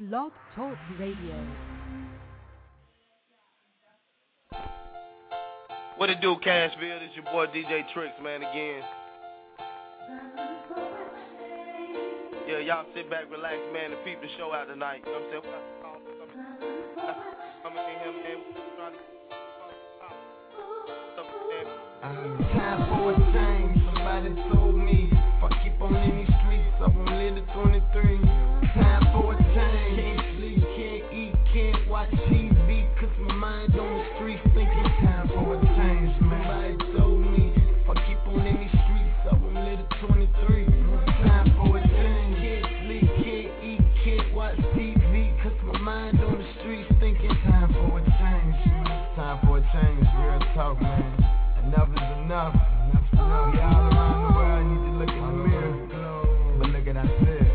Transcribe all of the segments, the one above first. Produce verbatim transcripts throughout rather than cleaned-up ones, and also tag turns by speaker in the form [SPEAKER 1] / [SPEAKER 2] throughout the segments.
[SPEAKER 1] Blog Talk Radio.
[SPEAKER 2] What it do, Cashville? It's your boy D J Tricks, man, again. Yeah, y'all sit back, relax, man, and peep the show out tonight. You know what I'm saying? Coming in here, man.
[SPEAKER 3] Time for a change, somebody told me if I keep on in these streets, I won't live to twenty-three. Time for a change, can't sleep, can't eat, can't watch T V, cause my mind on the streets thinking time for a change, man. Somebody told me if I keep on in these streets, I won't live to twenty-three. Time for a change, can't sleep, can't eat, can't watch T V, cause my mind on the streets thinking time for a change, man. Time for a change, real talk, man. Enough is enough. Enough's enough. Y'all around the world need to look in the mirror. But look at ourselves.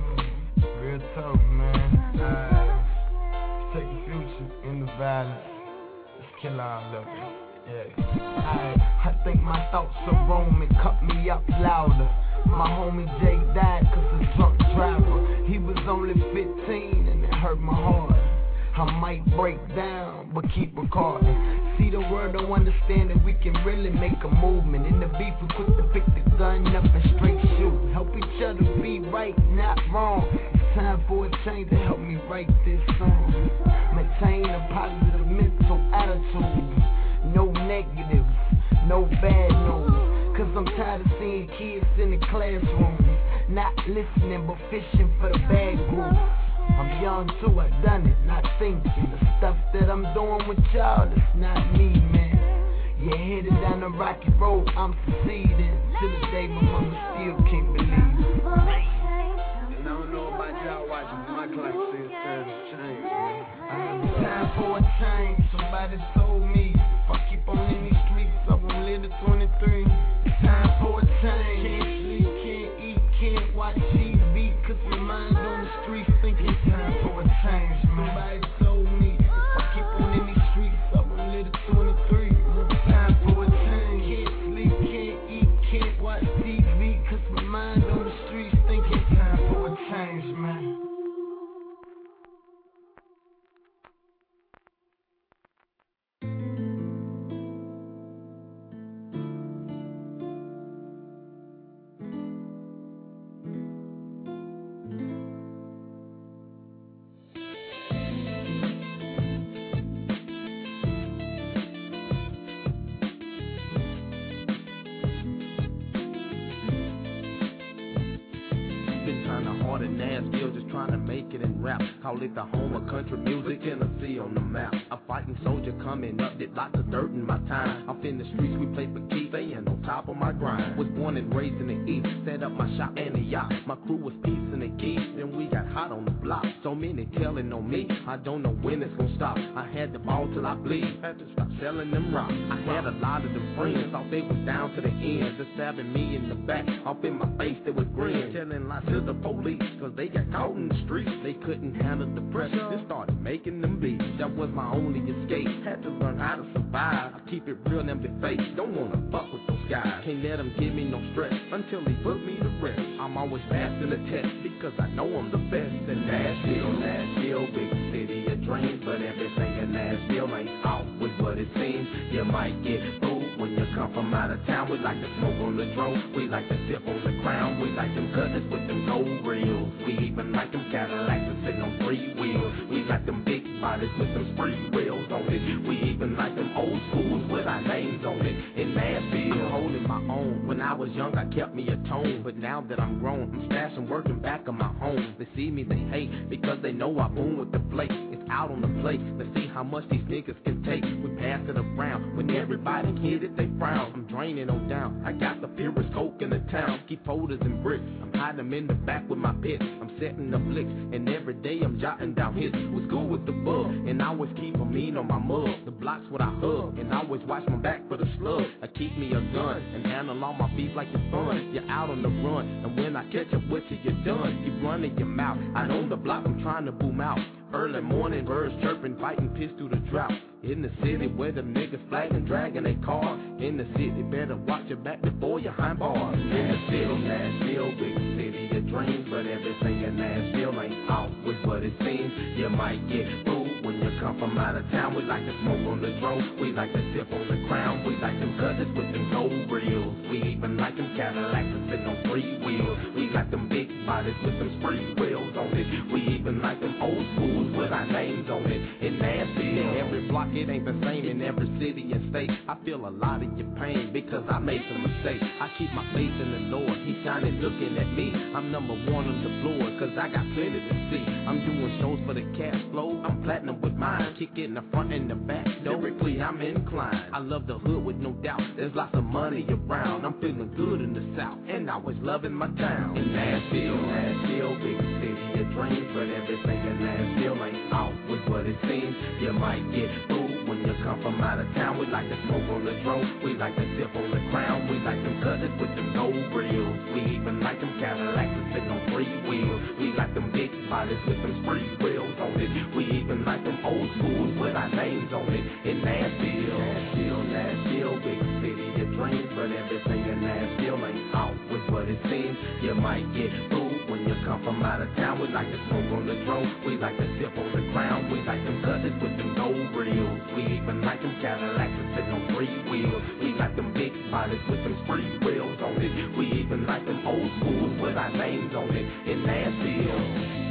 [SPEAKER 3] Real talk, man. Alright. Take the future in the violence. Let's kill all of it. Yeah. Alright. I think my thoughts are wrong and cut me up louder. My homie Jay died cause a drunk driver. He was only fifteen and it hurt my heart. I might break down, but keep recording. See, the world don't understand that we can really make a movement. In the beef, we quick to pick the gun up and straight shoot. Help each other be right, not wrong. It's time for a change to help me write this song. Maintain a positive mental attitude. No negatives, no bad news. Cause I'm tired of seeing kids in the classroom not listening but fishing for the bad group. I'm young too, I done it, not thinking. The stuff that I'm doing with y'all, it's not me, man. You're headed down the rocky road, I'm succeeding. To the day my mama still can't believe it. And I don't know about y'all watching, but my clock says time to change, man. I have time for a change, somebody told me if I keep on in these streets, I won't live to twenty-three. Time for a change, can't sleep, can't eat, can't watch T V, cause my mind on the streets thinking time for a change, man. Somebody told me if I keep on in these streets, I won't live to twenty-three. Time for a change, can't sleep, can't eat, can't watch T V, cause my mind on the streets thinking time for a change, man.
[SPEAKER 4] Call it the home of country music, Tennessee on the map. A fighting soldier coming up, did lots of dirt in my time. Up in the streets, we play for keeps, staying on top of my grind. Was born and raised in the east, set up my shop and the yacht. My crew was peace and the keys, then we got hot on the block. So many telling on me, I don't know when it's gonna stop. I had the ball till I bleed, had to stop selling them rocks. I had a lot of them friends, thought they was down to the end. Just stabbing me in the back, off in my face they was grin. Telling lies to the police, cause they got caught in the streets. They couldn't handle the pressure, just started making them beats. That was my only escape, had to learn how to survive. I keep it real and be fake, don't wanna fuck with those guys. Can't let them give me no stress, until they put me to rest. I'm always fast in the test, because I know I'm the best. In Nashville, Nashville, big city of dreams. But everything in Nashville ain't always what it seems. You might get fooled when you come from out of town. We like to smoke on the drone, we like to sip on the crown. We like them cutters with them gold grills. We even like them Cadillacs that sitting on three wheels. We like them big bodies with them spray wheels on it. We even like them old schools with our names on it. In Nashville, I'm holding my own. When I was young, I kept me a tone. But now that I'm grown, I'm stashing working back on my home. They see me, they hate, because they know I boom with the flake. It's out on the plate, let's see how much these niggas can take. We pass it around, when everybody hit it, they frown. I'm draining on down, I got the purest coke in the town. Keep folders and bricks, I'm hiding them in the back with my pits. I'm setting up licks, and every day I'm jotting down hits. Was good with the bug, and I always keep a mean on my mug. The block's what I hug, and I always watch my back for the slug. I keep me a gun, and handle all my beef like it's fun. You're out on the run, and when I catch up with you, you're done. Keep running your mouth, I own the block, I'm trying to boom out. Early morning birds chirping, fighting piss through the drought. In the city where the niggas flagging, dragging their car. In the city, better watch your back before you hind bars. Nashville, Nashville, big city of dreams, but everything in Nashville ain't always what it seems. You might get fooled when you come from out of town. We like to smoke on the drone, we like to sip on the crown. We like them cutters with them gold grills. We even like them Cadillacs that sit on three wheels. We like them big bodies with them spring wheels on it. We even like them old schools with our names on it. In Nashville, every block it ain't the same in every city and state. I feel a lot of your pain because I made some mistakes. I keep my faith in the Lord, He shining looking at me. I'm number one on the floor cause I got plenty to see. I'm doing shows for the cash flow, I'm platinum with mine. Kick it in the front and the back, lyrically I'm inclined. I love the hood with no doubt, there's lots of money around. I'm feeling good in the South and I was loving my town. In Nashville, Nashville, big city of dreams, but everything in Nashville ain't always what it seems. You might get fooled when you come from out of town. We like to smoke on the drone, we like to sip on the crown. We like them cutters with them gold grills. We even like them Cadillacs that sit on three wheels. We like them big bodies with them spring wheels on it. We even like them old schools with our names on it. In Nashville, Nashville, Nashville, big city of dreams, but everything in Nashville ain't always what it seems. You might get fooled when you come from out of town. We like to smoke on the drone, we like to sip on the crown. We like them cutters with them gold grills. We even like them Cadillacs that sit on three wheels. We like them big bodies with them spring wheels on it. We even like them old schools with our names on it. In Nashville.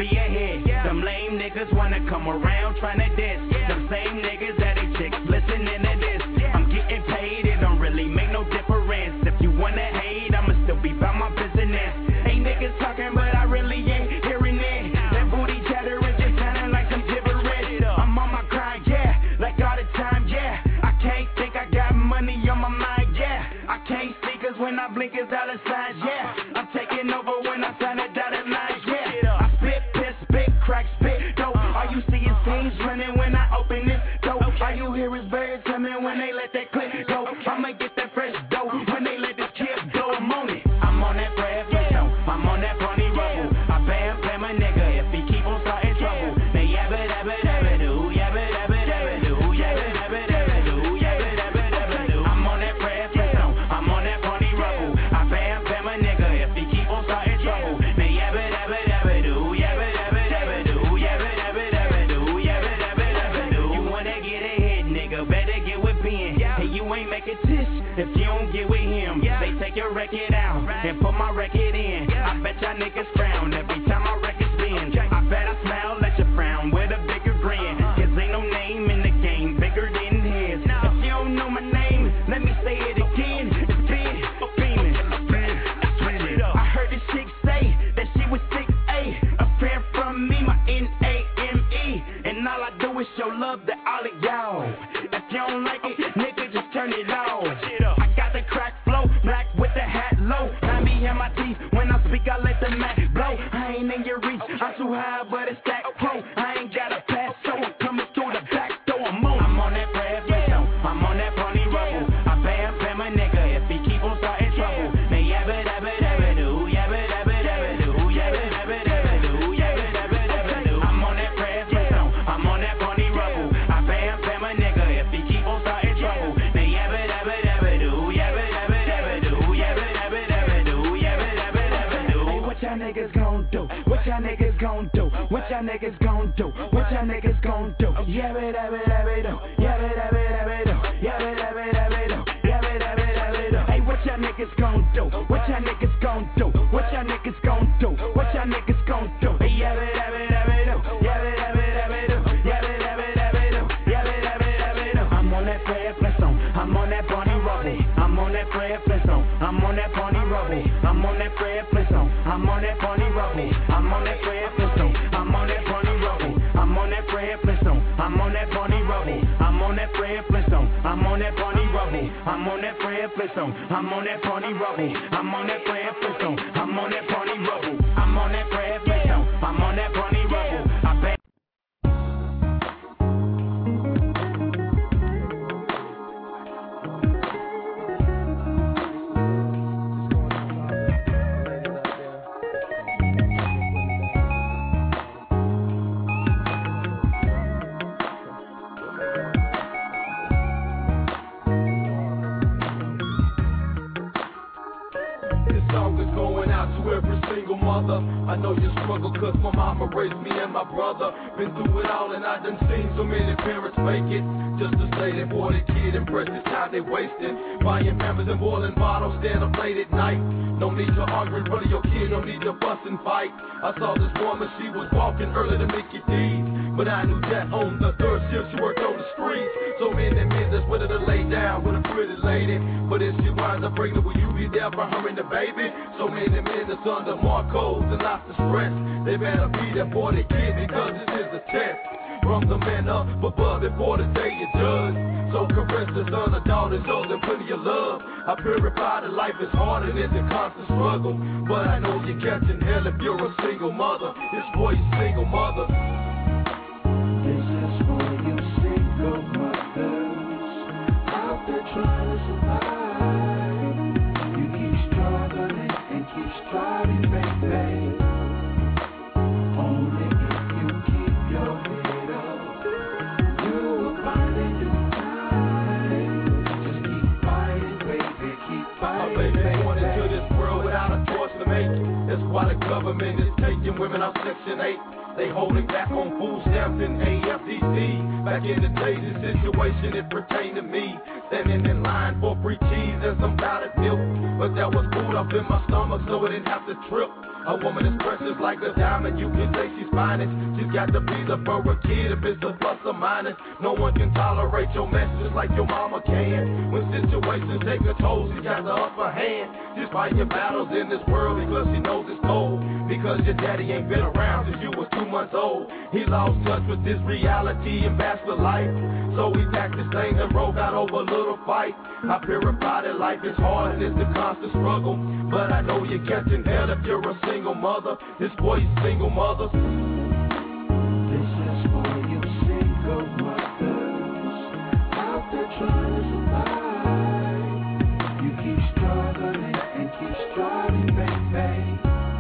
[SPEAKER 1] ahead. Them lame niggas wanna come around tryna diss. Them same niggas that they chicks listening to this. I'm getting paid, it don't really make no difference. If you wanna hate, I'ma still be about my business. Ain't niggas talking, but I really ain't hearing it. That booty chatter is just sounding like some gibberish. I'm on my grind, yeah, like all the time, yeah. I can't think I got money on my mind, yeah. I can't see cause when I blink it's dollar signs, yeah. I'm taking over when I sign a dotted line, yeah. I spit, piss, spit, crack, spit, dope. All you see is things running when I open this dope. All you hear is birds coming when they let that clip go. I'ma get that fresh dope when they let this kid go. I'm on it. I'm on that bread, I'm on that pony rubble. I bam, bam a nigga if he keep on starting trouble. Now yabba dabba dabba do, yabba dabba dabba do, yabba dabba dabba do, yabba dabba dabba do. I'm on that bread, I'm on that pony rubble. I bam, bam a nigga if he keep on starting trouble. Now yabba dabba dabba do, yabba dabba dabba do, yabba dabba dabba do, yabba dabba dabba do. You wanna get ahead, nigga, better get with Ben. Hey, you ain't making tish if you don't get with him. They take your record out and put my record in. I bet y'all niggas frown every time my record spins. I bet I smile at your frown with a bigger grin. Cause ain't no name in the game bigger than his. If you don't know my name, let me say it again. It's Ben, Beeman. I heard this chick say that she was six A. A friend from me, my N A M E. And all I do is show love to all of y'all. If you don't like it, nigga, just turn it off. I got the crack flow, black with the hat low. I be in my teeth, when I speak I let the Mac blow. I ain't in your reach, I'm too high but it's that pro. I ain't got a pass, so I'm coming through the back door. I'm on, I'm on that bread, yeah. I'm on that pony rubble. I bam, bam a nigga if he keep on starting trouble. Now yabba dabba dabba do, yabba dabba dabba do, yabba dabba dabba do, yabba dabba dabba do. I'm on that bread, yeah. I'm on that pony rubble. I bam, bam a nigga if he keep on starting trouble. Now yabba dabba dabba do, yabba dabba dabba do, yabba dabba dabba do, yabba dabba dabba do. Hey, what y'all niggas gon' do? What y'all niggas gon' do? What y'all niggas gon' do? What y'all niggas gon' do? Yabba dabba dabba do, yabba dabba dabba do, yabba dabba dabba do, yabba dabba dabba do. Hey, what y'all niggas gon' do? What y'all niggas gon' do? What y'all niggas gon' do? What y'all niggas gon' do? Hey, yabba dabba dabba do, yabba dabba dabba do, yabba dabba dabba do, yabba dabba dabba do. I'm on that Fred Flintstone, I'm on that Bonnie Rubble. I'm on that Fred Flintstone, I'm on that Bonnie Rubble. I'm on that Fred Flintstone, I'm on that Bonnie Rubble. I'm on that Fred Flintstone, I'm on that Bonnie Rubble. I'm on that Fred Flintstone, I'm on that Bonnie Rubble. I'm on that Fred Flintstone, I'm on that Bonnie Rubble. I'm on that Fred Flintstone, I'm on that Bonnie Rubble. I'm on that Fred Flintstone, I'm on that Bonnie Rubble. I'm on that Fred Flintstone, I'm on that Bonnie Rubble. I bet.
[SPEAKER 5] I know you struggle cause my mama raised me and my brother. Been through it all and I done seen so many parents make it. Just to say they boy the kid and precious time they wasted. Buying pampers and boiling bottles, staying up late at night. No need to argue in front of your kid, no need to fuss and fight. I saw this woman, she was walking early to Mickey D's. But I knew that on the third shift she worked on the streets. So many men that's ready to lay down with a pretty lady. But if she winds up pregnant, will you be there for her and the baby? So many men that's under Marcos and lots of stress. They better be there for their kids because this is a test. From the man up above before the day you judge. So caress the son or daughter, show them plenty of love. I purify that life is hard and it's a constant struggle. But I know you're catching hell if you're a single mother. This boy is single mother.
[SPEAKER 3] This is for you single mothers out there trying to survive. You keep struggling and keep striving, baby. Only if you keep your head up, you will find a new time. Just keep fighting, baby, keep fighting,
[SPEAKER 5] baby. My baby born into this world without a choice to make. That's why the government is taking women out Section eight. They holding back on food stamps and A F D C. back in the day, this situation, it pertained to me. Standing in line for free cheese and some powdered milk. But there was food up in my stomach, so I didn't have to trip. A woman is precious like a diamond, you can say she's finest. She's got to be the for a kid if it's a plus or minus. No one can tolerate your mess just like your mama can. When situations take a toll, she got the upper hand. She's fighting battles in this world because she knows it's cold. Because your daddy ain't been around since you was two months old. He lost touch with this reality and bachelor life. So he packed his things and broke out over a little fight. I purified that life is hard and it's a constant struggle. But I know you're catching hell if you're a single mother. This boy's single mother.
[SPEAKER 3] This is for you single mothers out there trying to survive. You keep struggling and keep striving, baby.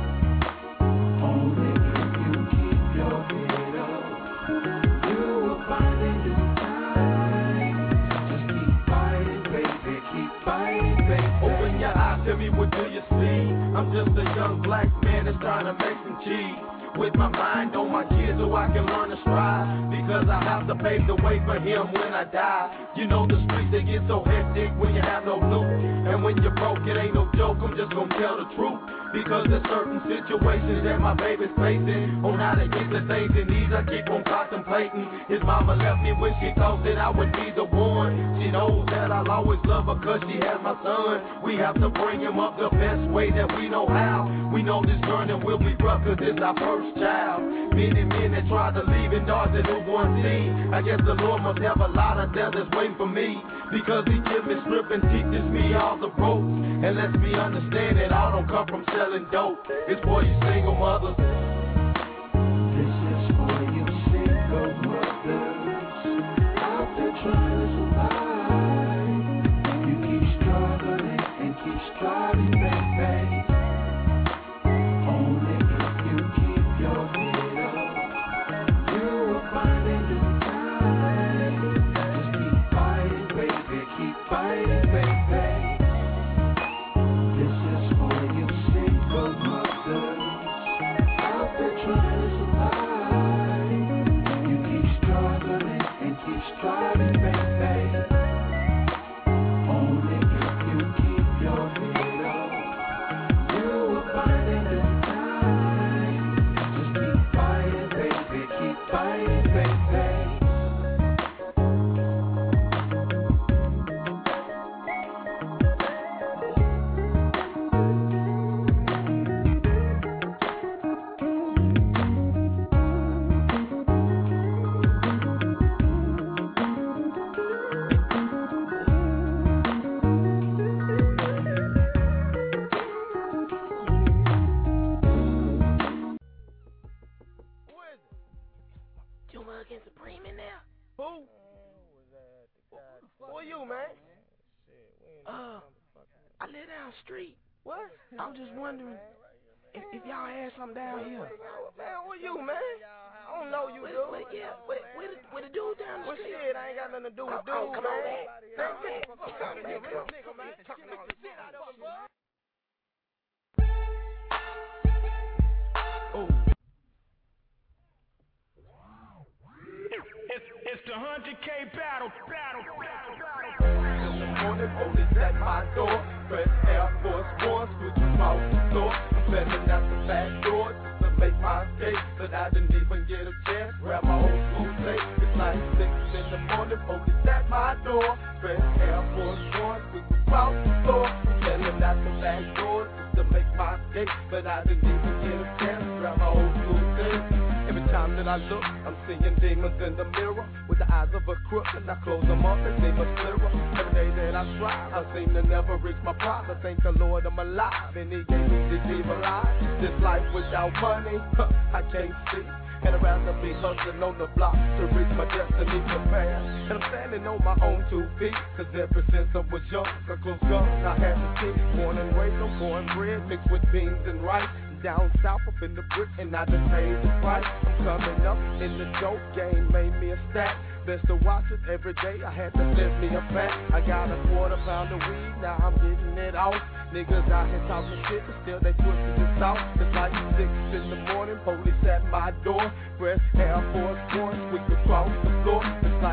[SPEAKER 3] Only if you keep your head up, you will find it in time. Just keep fighting, baby, keep fighting, baby.
[SPEAKER 5] Open your eyes, tell me what do you see? I'm just a young black man that's trying to make some cheese. With my mind on my kids so I can learn to strive. Because I have to pave the way for him when I die. You know the streets, they get so hectic when you have no loot. And when you're broke, it ain't no joke, I'm just gonna tell the truth. Because there's certain situations that my baby's facing. On how to get the things he needs, I keep on contemplating. His mama left me when she thought that I would be the one. She knows that I'll always love her cause she has my son. We have to bring him up the best way that we know how. We know this journey will be rough cause it's our first child. Many men that tried to leave and dodge the newborn scene. I guess the Lord must have a lot of them that's waiting for me. Because he gives me script and teaches me all the ropes. And lets me understand that all don't come from selling dope. It's for you single mothers.
[SPEAKER 3] This is for you single mothers out there trying to survive. You keep struggling and keep striving, baby. Only if you keep your head up, you will find it in time. Just keep fighting, baby, keep fighting, baby. This is for you single mothers out there trying to survive. You keep struggling and keep striving, baby. Only if you keep your head up, you will find it in time. Just keep fighting, baby, keep fighting, baby.
[SPEAKER 2] Who? Who are you, man? Uh, I live down the street. What? I'm just wondering if, if y'all had something down here. Man, who are you, man? I don't know you, dude. What, yeah, what, what, the, what the dude down the
[SPEAKER 5] Well,
[SPEAKER 2] street?
[SPEAKER 5] shit, I ain't got nothing to do with
[SPEAKER 2] Oh,
[SPEAKER 5] dude,
[SPEAKER 2] oh, come
[SPEAKER 5] man.
[SPEAKER 2] on, man.
[SPEAKER 5] Come on, man.
[SPEAKER 2] Come on, man. Come on.
[SPEAKER 1] Oh. It's, it's the one hundred K battle, battle, battle, battle.
[SPEAKER 5] Morning police at my door. Red Air Force Ones with the mouth door. I'm sending out the back doors to make my escape, but I didn't even get a chance. Grab my old school tape. It's like six in the morning. Police at my door. Red Air Force Ones with the mouth door. I'm sending out the back doors to make my escape, but I didn't even get a chance. Grab my old school tape. Every time that I look, I'm seeing demons in the mirror with the eyes of a crook, and I close them up and see much clearer. Every day that I strive, I seem to never reach my prime. I thank the Lord I'm alive, and He gave me this evil life. This life without money, huh, I can't see. And I'd rather be hustling on the block to reach my destiny prepared. And I'm standing on my own two feet, cause ever since I was young, a close gun I had to see. Born and raised on cornbread mixed with beans and rice. Down south up in the brick and I done paid the price. I'm coming up in the dope game, made me a stack. Best to watch it every day, I had to lift me a pack. I got a quarter pound of weed, now I'm getting it off. Niggas out here talking shit, but still they twisted this out. It's like six in the morning, police at my door. Fresh Air Force One, sweep across the floor. It's like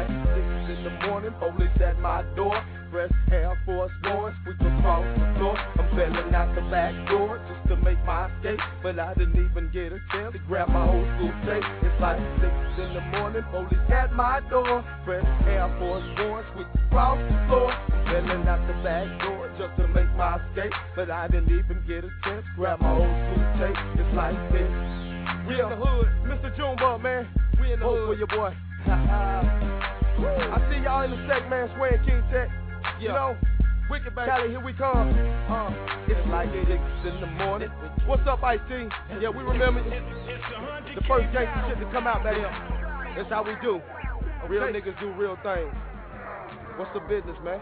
[SPEAKER 5] police at my door. Fresh Air Force One, squeak across the floor. I'm bailing out the back door just to make my escape, but I didn't even get a chance to grab my old school tape. It's like six in the morning, police at my door. Fresh Air Force One, squeak across the floor. I'm bailing out the back door just to make my escape, but I didn't even get a chance to grab my old school tape. It's like this. We in the hood, Mister Junebug, man. We in the hood for your boy. I see y'all in the sec, man, swearing King Tech. Yeah. You know, Wicked baby. Cali, here we come. Uh, it's like six in the morning. What's up, Ice-T? Yeah, we remember you. The first gangster shit to come out, baby. That's how we do. Real niggas do real things. What's the business, man?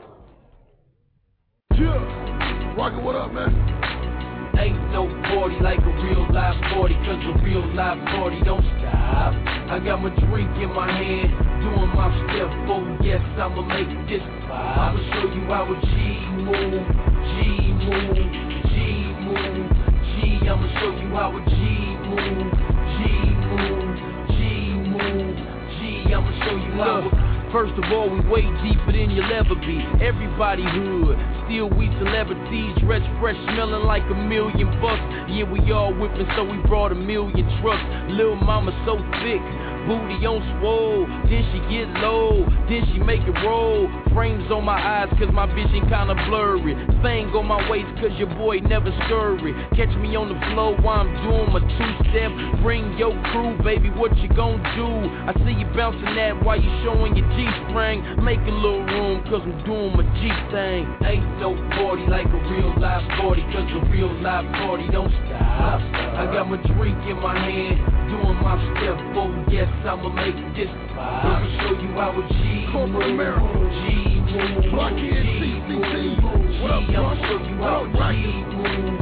[SPEAKER 6] Yeah. Rocket, what up, man?
[SPEAKER 7] Ain't no party like a real live party, cause a real live party don't stop. I got my drink in my hand, doing my step, oh yes, I'ma make this vibe. I'ma show you how a G move, G move, G move, G, I'ma show you how a G move, G move, G move, G, I'ma show you how a... First of all, we way deeper than you'll ever be. Everybody hood, still we celebrities, dressed fresh, smelling like a million bucks. Yeah, we all whipping, so we brought a million trucks. Lil' mama so thick, booty on swole. Then she get low, then she make it roll. Frames on my eyes, cause my vision kinda blurry. Thing on my waist, cause your boy never scurry. Catch me on the floor while I'm doing my two-step. Bring your crew, baby, what you gon' do? I see you bouncing that while you showing your G-string. Make a little room, cause I'm doing my G thing. Ain't no party like a real live party, cause a real live party don't stop. I got my drink in my hand, doing my step, oh yes, I'ma make this vibe. I'ma show you how a G move, G move,
[SPEAKER 6] Blocky and T C T. What up,
[SPEAKER 7] I'ma show you how a G move,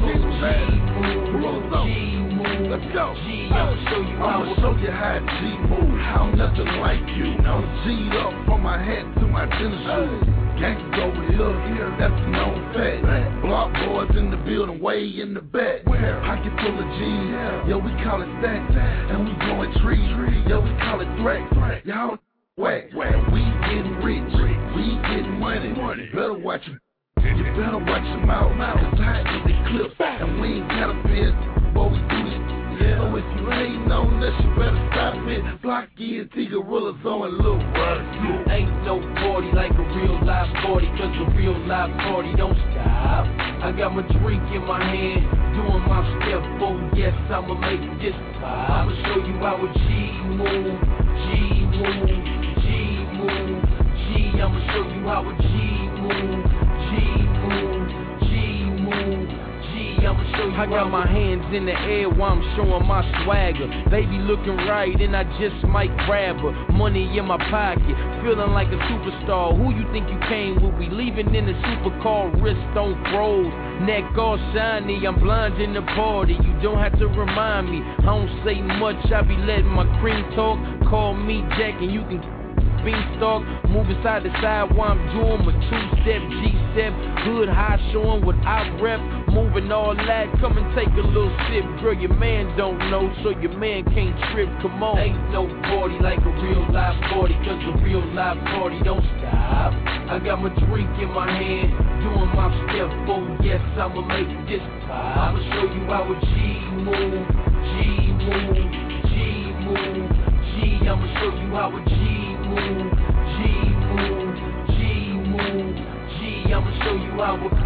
[SPEAKER 7] G move, G move.
[SPEAKER 6] Let's go.
[SPEAKER 7] G, I'ma show you how
[SPEAKER 6] I'ma show you how G move. How nothing like you. I'm G'd up from my hat to my tennis shoes. Gangsters over here, that's a known fact. Block boys in the building, way in the back. Pocket full of G's, yo, we call it stacks. And we blowing trees, yo, we call it threats. Y'all whack, we getting rich, we getting money. Better watch your, you better watch your mouth, cause I is the clip. And we ain't got a piss, but we do this. So if you ain't on this, you better stop it. Blocky and T Gorillas on a little worse.
[SPEAKER 7] Ain't no party like a real live party, cause a real live party don't stop. I got my drink in my hand, doing my step, oh yes, I'ma make this vibe. I'ma show you how a G move, G move, G move, G, I'ma show you how a G move, G move, G move, G, I'ma show you. I got my hands in the air while I'm showing my swagger. Baby looking right and I just might grab her. Money in my pocket, feeling like a superstar. Who you think you came with? We leaving in a supercar, wrist on froze, neck all shiny. I'm blind in the party, you don't have to remind me. I don't say much, I be letting my cream talk. Call me Jack and you can beanstalk, moving side to side while I'm doing my two-step, G-step, hood high showing what I rep, moving all that, come and take a little sip, girl, your man don't know, so your man can't trip, come on. Ain't no party like a real live party, cause a real live party don't stop. I got my drink in my hand, doing my step, oh yes, I'ma make this vibe. I'ma show you how a G move, G move, G move, G, I'ma show you how a G move, G move, G move, G, I'ma show you how we...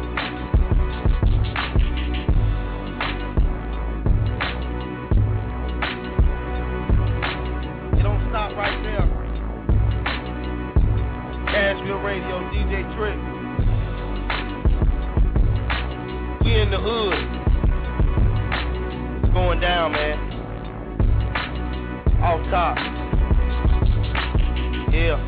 [SPEAKER 2] It don't stop right there. Cashville Radio, D J Trick. We in the hood. It's going down, man. Off top. Yeah.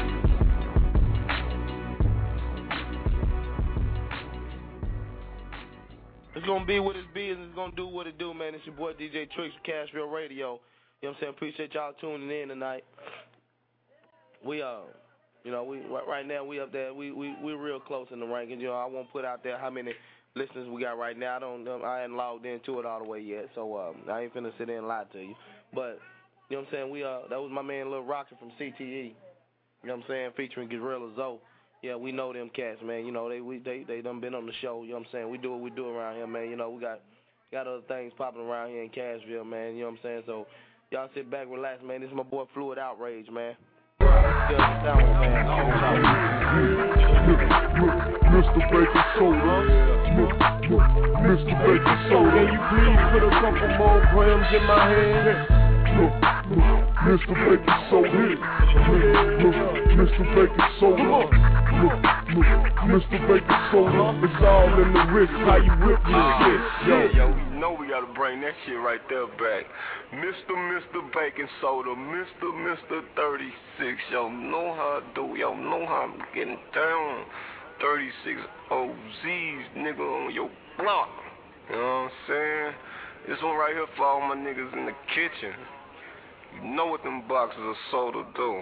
[SPEAKER 2] It's gonna be what it be and it's gonna do what it do, man. It's your boy D J Tricks from Cashville Radio. You know what I'm saying? Appreciate y'all tuning in tonight. We uh you know, we right now we up there, we we we real close in the rankings. You know, I won't put out there how many listeners we got right now. I don't I ain't logged into it all the way yet, so um I ain't finna sit there and lie to you. But you know what I'm saying? We uh that was my man Lil Rocket from C T E.
[SPEAKER 8] You know what I'm saying? Featuring Gorilla Zoe. Yeah, we know them cats, man. You know, they we they they done been on the show. You know what I'm saying? We do what we do around here, man. You know, we got got other things popping around here in Cashville, man. You know what I'm saying? So y'all sit back, relax, man. This is my boy Fluid Outrage, man. Still the sound, man.
[SPEAKER 9] Mister Baker Soda, Mister Baker Soda, can you please put a couple more grams in my hand? Mister Baker Soda, Mister Baker Soda, Mister Baker Soda, it's all in the wrist, how you whip your shit.
[SPEAKER 10] Yo, yo, you know we gotta bring that shit right there back. Mister Mister Baking Soda, Mister Mister thirty-six, y'all know how I do, y'all know how I'm getting down. thirty-six O Z's, nigga, on your block. You know what I'm saying? This one right here for all my niggas in the kitchen. You know what them boxes of soda do.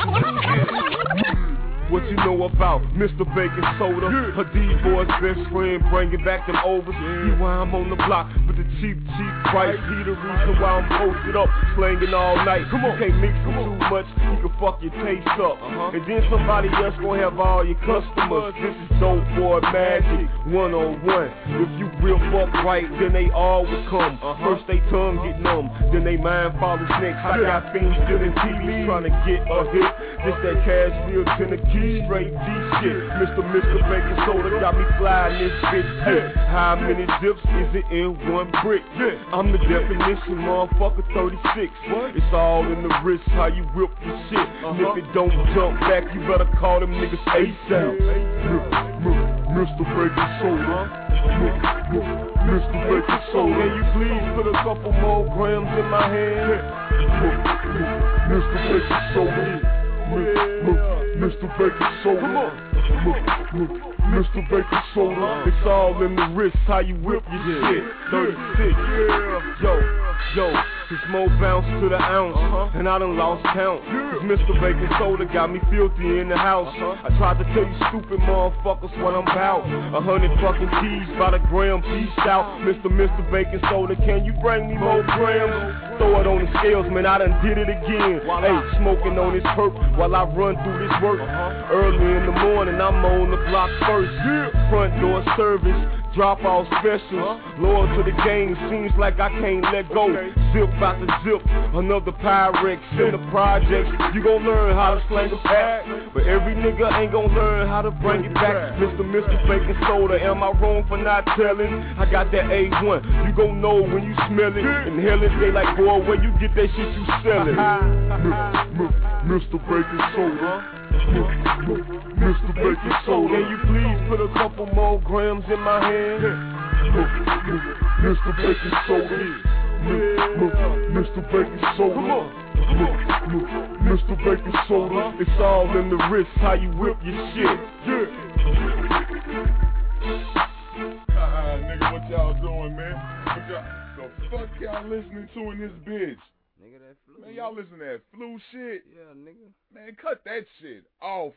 [SPEAKER 9] What you know about Mister Baking Soda? Yeah. Her D-boy's best friend, bringing back them overs. Yeah. See why I'm on the block with the cheap, cheap price. He the reason why I'm posted up, slanging all night. Come on, you can't mix them too much, you can fuck your taste up. Uh-huh. And then somebody else gon' have all your customers. This is Dope Boy Magic one oh one. If you real fuck right, then they all will come. Uh-huh. First they tongue get numb, then they mind follows next. I got fiends stealing T Vs, trying to get a hit. This that Cashville Tennessee. Straight G shit, Mister Mister Baking Soda got me flying this bitch. Yeah. How many dips is it in one brick? Yeah. I'm the definition, motherfucker, thirty-six. What? It's all in the wrist, how you whip your shit. Uh-huh. And if it don't jump back, you better call them niggas ASAP. Mister Baking Soda, Mister Baking Soda, can you please put a couple more grams in my hand? Mister Baking Soda. Mister Baker Soda, Mister Baker Soda, it's all in the wrist, how you whip your shit. thirty-six, yeah. Yo, yo, it's more bounce to the ounce, uh-huh. And I done lost count. Cause Mister Baker Soda got me filthy in the house. Uh-huh. I tried to tell you stupid motherfuckers what I'm about. A hundred fucking G's by the gram, peace out. Mister Mister Baking Soda, can you bring me more grams? Throw it on the scales, man, I done did it again. Hey, smoking on this perp while I run through this work. Uh-huh. Early in the morning, I'm on the block first. Yeah. Front door service, drop off specials. Uh-huh. Loyal to the game, seems like I can't let go. Okay. Zip out the zip, another Pyrex in the projects. You gon' learn how to slang a pack, but every nigga ain't gon' learn how to bring it back. Mister Mister Baking Soda, am I wrong for not telling? I got that A one, you gon' know when you smell it. Inhale it, they like, boy, where you get that shit you sellin'? Mister Baking Soda, Mister Baking Soda, can you please put a couple more grams in my hand? Mister Baking Soda, Mister Baking Soda, Mister Baking Soda, it's all in the wrist, how you whip your shit. Yeah. Uh, nigga, what y'all doing, man? What y'all, the fuck y'all listening to in this bitch?
[SPEAKER 11] Nigga, that flu.
[SPEAKER 9] Man, y'all listen to that flu shit?
[SPEAKER 11] Yeah, nigga.
[SPEAKER 9] Man, cut that shit off.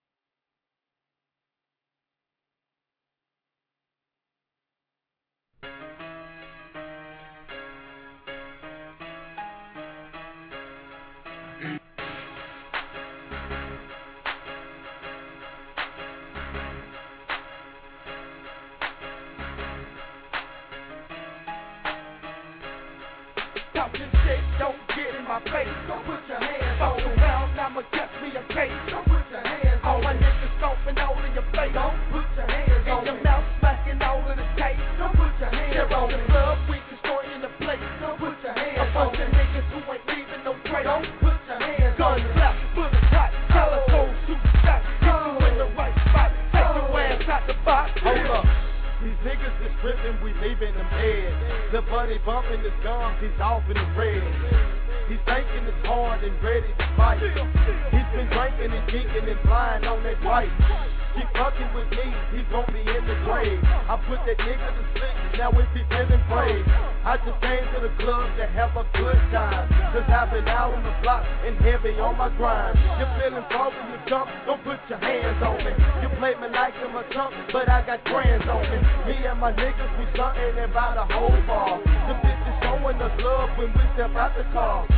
[SPEAKER 12] Talking shit, don't get in my face. Don't put your hands on around, I'ma catch me a case. Don't put your hands on my niggas stomping all in your face. Don't put your hands on your mouth smacking all of the tape. Don't put your hands on the club, we destroying the place. Don't put your hands on the niggas who ain't leaving no trace. Don't put your hands on the slap, bullet shot, telephone, shoot shot. Get you in the right spot, take your ass out the box. Hold up. These niggas is trippin', we leaving them dead. The buddy bumping his gums, he's off in the red. He's thinking it's hard and ready to fight. He's been drinking and geeking and flying on that white. Keep fucking with me, he gon' be in the grave. I put that nigga to sleep, now if he feeling brave. I just came to the club to have a good time. Cause I've been out on the block and heavy on my grind. You're feeling froggy, you jump, don't put your hands on me. You play me like I'm a chump, but I got brands on me. Me and my niggas, we stuntin' about a whole bar. The bitches showing us love when we step out the car.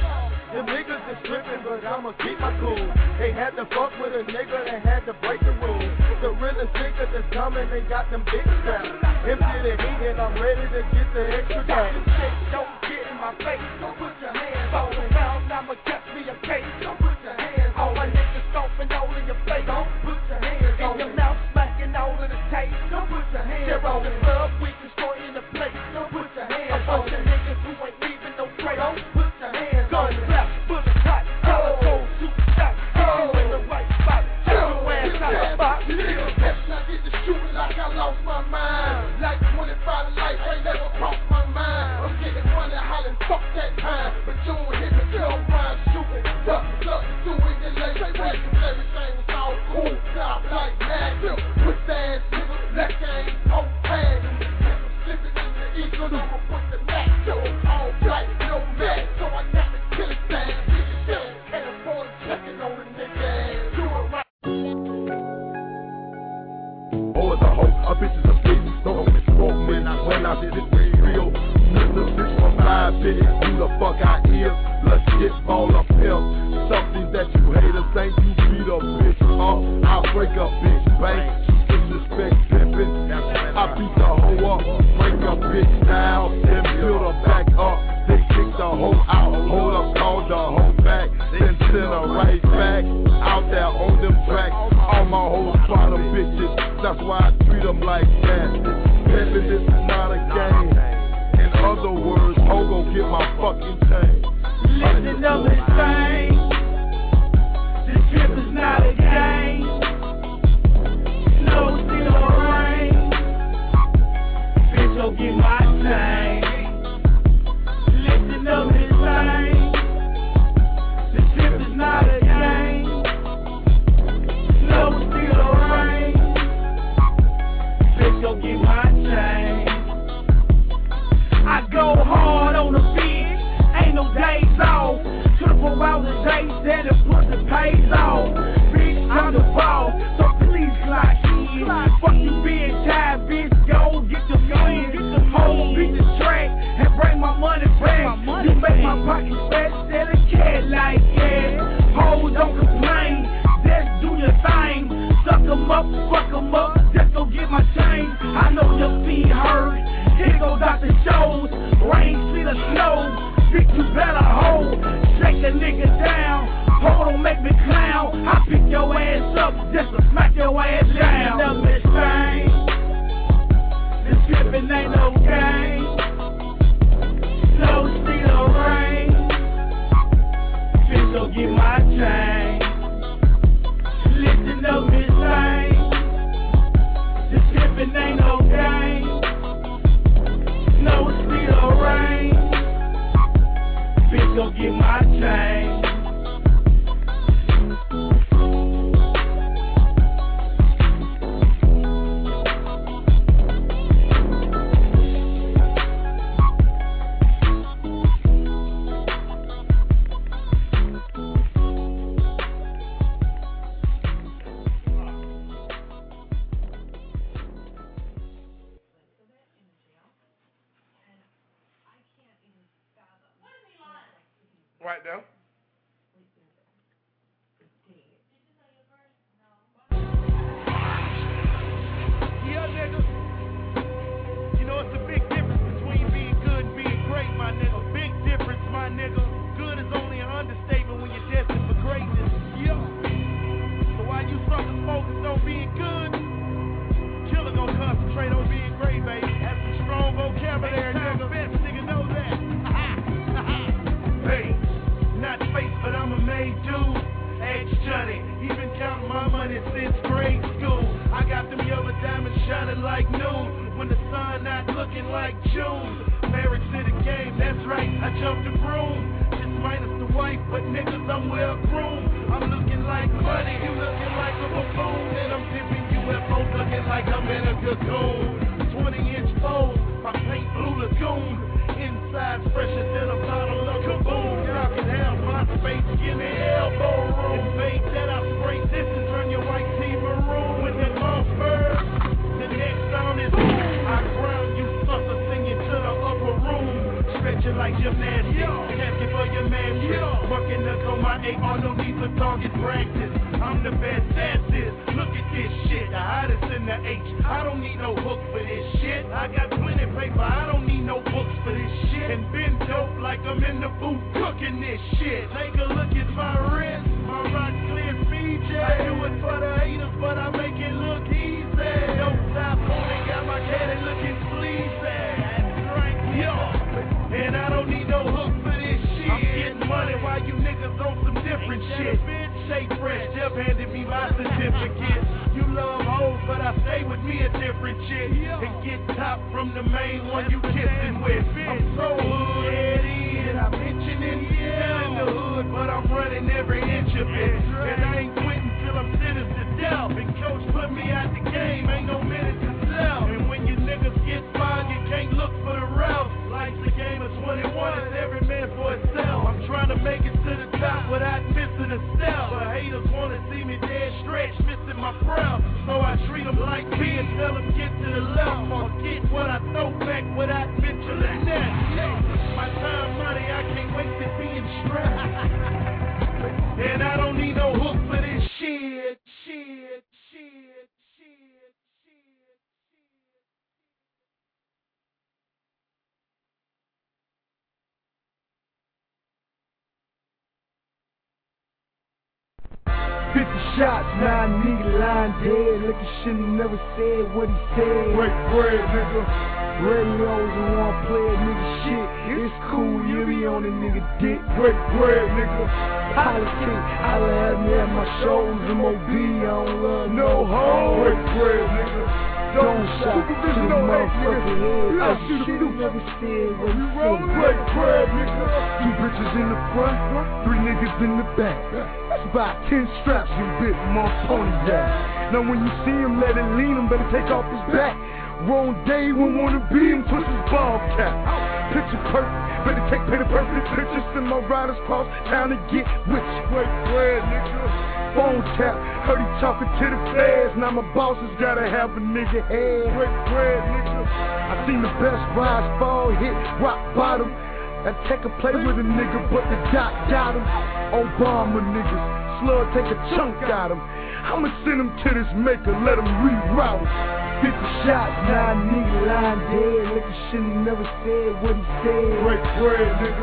[SPEAKER 11] The niggas is tripping, but I'ma keep my cool. They had to fuck with a nigga that had to break the rules. The realest nigga that's coming, they got them big straps. Empty the heat and I'm ready to get the extra gas.
[SPEAKER 12] Don't get in my face, don't put your hands all around, I'ma catch me a case. Don't put your hands on my niggas stomping all in your face. Don't put your hands on your mouth, smacking all of the tape. Don't put your hands on the club, we destroying the place. Don't put your hands on the niggas who ain't leaving no trace. Don't put your hands on the left, put a shot, tell us go shoot the shot. Get you in the right spot, get your ass out the box.
[SPEAKER 6] I get to shooting like I lost my mind. Like twenty-five to life ain't never crossed my mind. I'm getting money, hollering, fuck that time. But you don't hit me, you don't mind shooting. Duck, duck, doing your legs, breaking everything was all cool. Stop like magic. Put the ass nigga, that game, no tag. Slipping in the eagle, I'ma put the match to it. All black, no match, so I got to kill it thing. Can't afford checking on the nigga ass. Do it right.
[SPEAKER 9] Oh, it's a hoe, a bitch is a bitch. Don't control me when I did it real. Mister Bitch from five bitches, who the fuck I is? Legit ball of pimp. Something that you haters think you beat a bitch up. I'll break a bitch bank. Disrespect pimpin'. I beat the hoe up, break a bitch down, then build her back up. Then kick the hoe out, hold up, call the hoe back, then send her right back out there on them tracks. All my hoes try them bitches, that's why I treat them like that. Pimpin', this is not a game. In other words, ho gon' get my fucking chain.
[SPEAKER 12] Listen up and sing. This trip is not a game. Snow, still rain. Bitch, go get my chain. Listen up and sing. This trip is not a game. Snow, still rain. Bitch, go get my chain. I go hard on the bitch, ain't no days off. Triple out the days that it put the pays off. Bitch, I'm the ball, so please clock in. Fuck you being tired, bitch, go get your friends. Hold beat the track and bring my money back. You make my pocket fat, sell a cat like that. Hoes don't complain, just do your thing. Suck 'em up, fuck 'em up, just go get my chain. I know your feet hurt. Here goes out the shows, rain, sleet, or snow. Bitch, you better hold, shake a nigga down. Hold on, make me clown. I pick your ass up just to smack your ass down. Listen up, Miss Fame. This trippin' ain't no game. Snow, sleet, or rain. Bitch, go get my chain. Listen up, Miss Fame. This trippin' ain't no game. Snow, sleet, or rain. Bitch, go get my chain.
[SPEAKER 9] Right there.
[SPEAKER 12] Yeah, nigga. You know it's a big difference between being good and being great, my nigga. Big difference, my nigga. Good is only an understatement when you're destined for greatness. Yeah. So while you suckers focused on being good, Killer gon' concentrate on being great, baby. Have some strong vocabulary, nigga. Best nigga know that. Hey. Not face, but I'm a made dude. Ask Johnny, he been counting my money since grade school. I got them yellow diamonds shining like noon when the sun not looking like June. Married to the game, that's right, I jumped the broom. Just minus the wife, but niggas, I'm well groomed. I'm looking like money, you looking like a buffoon. And I'm dipping U F Os looking like I'm in a cocoon. twenty inch fold, my paint blue lagoon. Inside's fresher than a bottle of Kaboom. Y'all can have my space, give me elbow room. And fake that I spray this and turn your white tee maroon. When the long bird, the next sound is I ground you sucker singing to the upper room. Stretching like gymnastics, asking for your man. Mark
[SPEAKER 13] are no need for target practice. I'm the best at this. Look at this shit, the hottest in the H. I don't need no hook for this shit. I got plenty paper, I don't need no books for this shit. And been dope like I'm in the booth cooking this shit. Take a look at my wrist, my rock clear P J. I do it for the haters, but I make it look easy. No top on it, got my caddy looking sleazy. Yo, and I don't need no hook for this shit. I'm getting money while you niggas on some different shit. Stay fresh, Jeff handed me my certificate. You love hoes, but I stay with me a different chick. And get top from the main one you kissing with. I'm so hood, Eddie, and I mention it. Still in the hood, but I'm running every inch of it. And I ain't quitting till I'm sentenced to death. And coach put me out the game, ain't no minute to sell. And when you niggas get fired, you can't look for the rest. Life's a game of twenty-one, it's every man for himself. I'm trying to make it to the top without missing a step. But haters wanna see me dead stretch, missing my breath. So I treat them like me and tell them get to the left. Or get what I throw back without mentioning that. My time money, I can't wait to being strapped. And I don't need no hook for this shit. Shit, shit, shit, shit.
[SPEAKER 11] fifty shots, now a nigga lying dead. Like he should've never said what he said.
[SPEAKER 9] Break bread, nigga.
[SPEAKER 11] Radios and one player, nigga shit. It's cool, you be on a nigga dick.
[SPEAKER 9] Break bread, nigga.
[SPEAKER 11] Politic, I'll have me at my shows. M O B, I don't love no hoes.
[SPEAKER 9] Break bread, nigga.
[SPEAKER 11] Don't shot to the motherfucking head. I should've never said what he said.
[SPEAKER 9] Break bread, nigga.
[SPEAKER 11] Two bitches in the front, three niggas in the back. That's about ten straps and bit my pony jack. Now when you see him, let it lean him, better take off his back. Wrong day, won't wanna be him, twist his ball cap. Picture perfect, better take pay the perfect pictures. Send my riders cross town to get with you.
[SPEAKER 9] Break bread, nigga.
[SPEAKER 11] Phone tap, heard he talking to the feds. Now my bosses gotta have a nigga head.
[SPEAKER 9] Break bread, nigga.
[SPEAKER 11] I seen the best rise fall, hit rock bottom. I take a play with a nigga, but the dot got him. Obama niggas, slug take a chunk out him. I'ma send him to this maker, let him reroute. fifty shots, now a nigga lying dead. Like he should've never said what he said.
[SPEAKER 9] Break bread, nigga.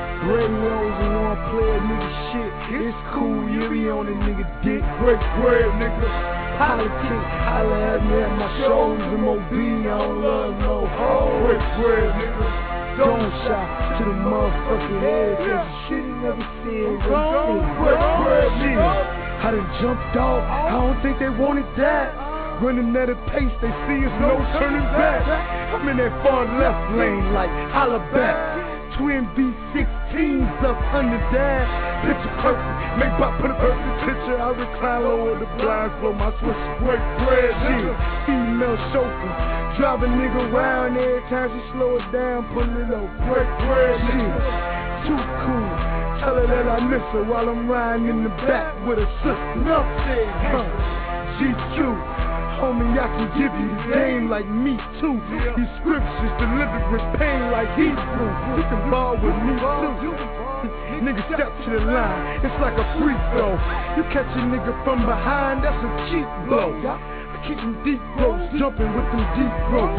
[SPEAKER 11] Radios and one player, nigga shit. It's cool, you be on a nigga dick.
[SPEAKER 9] Break bread, nigga.
[SPEAKER 11] Politic, I'll have me at my shows. M O B, I don't love no hoes.
[SPEAKER 9] Break bread, nigga.
[SPEAKER 11] Don't shot to the motherfucking head. Cause you should've never said what he said.
[SPEAKER 9] Break bread, nigga.
[SPEAKER 11] I done jumped off, I don't think they wanted that. Running at a pace, they see us, no turning back. I'm in that far left lane like holla back. Twin V sixteens up under that. Picture perfect, make pop put a perfect picture. I recline lower the blinds, blow my switch.
[SPEAKER 9] Break bread, nigga.
[SPEAKER 11] Female chauffeur, drive a nigga around every time she slow it down, pull it over.
[SPEAKER 9] Break bread, nigga.
[SPEAKER 11] Too cool. Tell her that I miss her while I'm riding in the back with a sister.
[SPEAKER 9] Enough said,
[SPEAKER 11] huh. G Q, homie, I can give you the game like me too. These scriptures delivered with pain like Hebrew. You can ball with me too. Nigga step to the line, it's like a free throw. You catch a nigga from behind, that's a cheap blow. I keep them deep ropes, jumping with them deep ropes.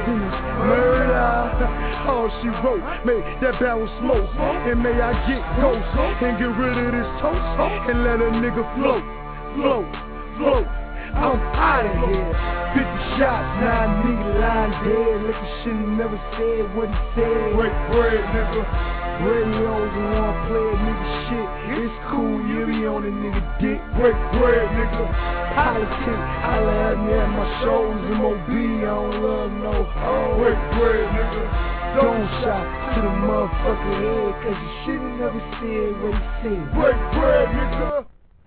[SPEAKER 11] Murder, all she wrote, may that barrel smoke. And may I get ghost, and get rid of this toast, and let a nigga float, float, float. I'm out of here. fifty shots, now a nigga lying dead. Like he should've never said what he said.
[SPEAKER 9] Break bread, nigga.
[SPEAKER 11] Radios and one player, nigga shit. It's cool, you be on a nigga dick.
[SPEAKER 9] Break bread, nigga.
[SPEAKER 11] Politic, I'll have me at my shows. M O B, I don't love no hoes.
[SPEAKER 9] Break bread, nigga.
[SPEAKER 11] Don't shot to the motherfucking head, cause you should've never said what he said.
[SPEAKER 9] Break bread, nigga.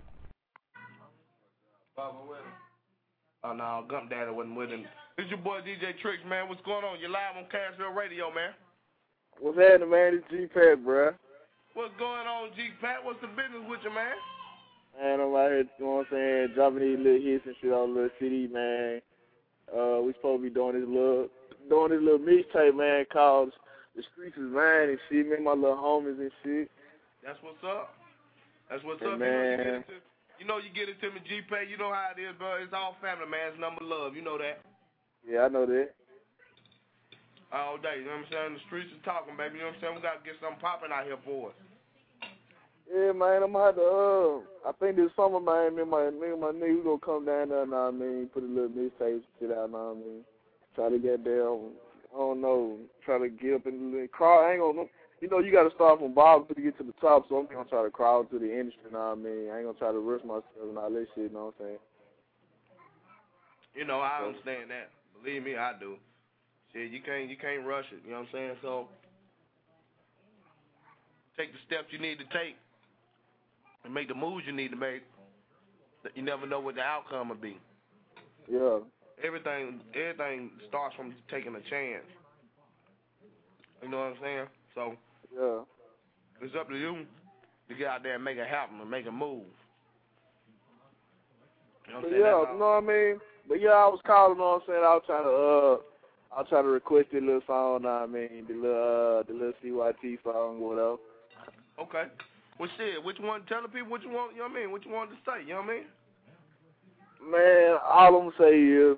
[SPEAKER 8] Oh no, Gump Daddy wasn't with him. This your boy D J Tricks, man. What's going on? You're live on Cashville Radio, man.
[SPEAKER 14] What's happening, man? It's G-Pat, bruh.
[SPEAKER 8] What's going on, G-Pat? What's the business with you, man?
[SPEAKER 14] Man, I'm out here, you know what I'm saying, dropping these little hits and shit on the little C D, man. Uh, we supposed to be doing this little, doing this little mixtape, man, called The Streets Is Mine and shit, me and my little homies and shit.
[SPEAKER 8] That's what's up. That's what's
[SPEAKER 14] hey,
[SPEAKER 8] up.
[SPEAKER 14] Man.
[SPEAKER 8] You know you get it to, you know you get it to me, G-Pay. You know how it is, bro. It's all family, man. It's number love. You know that.
[SPEAKER 14] Yeah, I know that.
[SPEAKER 8] All day. You know what I'm saying? The streets are talking, baby. You know what I'm saying? We got to get something popping out here for us.
[SPEAKER 14] Yeah, man, I'm gonna have to, uh, I think this summer, man, me and my, me and my nigga, we gonna come down there, know what I mean, put a little mixtape shit out, know what I mean, try to get there, I don't know, try to get up in the, crawl, I ain't gonna, you know, you gotta start from bottom to get to the top, so I'm gonna try to crawl to the industry, know what I mean, I ain't gonna try to rush myself and all that shit, you know what I'm saying?
[SPEAKER 8] You know, I understand that. Believe me, I do. Shit, you can't, you can't rush it, you know what I'm saying, so, take the steps you need to take. And make the moves you need to make. You never know what the outcome will be.
[SPEAKER 14] Yeah.
[SPEAKER 8] Everything, everything starts from taking a chance. You know what I'm saying? So,
[SPEAKER 14] yeah,
[SPEAKER 8] it's up to you to get out there and make it happen and make a move. You know what I'm saying?
[SPEAKER 14] Yeah, you know what I mean? But yeah, I was calling, you know what I'm saying? I was trying to, uh, I was trying to request a little song, you know what I mean? The little, uh, the little C Y T song, whatever.
[SPEAKER 8] Okay. Well, shit, which one, tell the people what you want, you know what I mean, what you want to say, you know what I mean?
[SPEAKER 14] Man, all I'm going to say is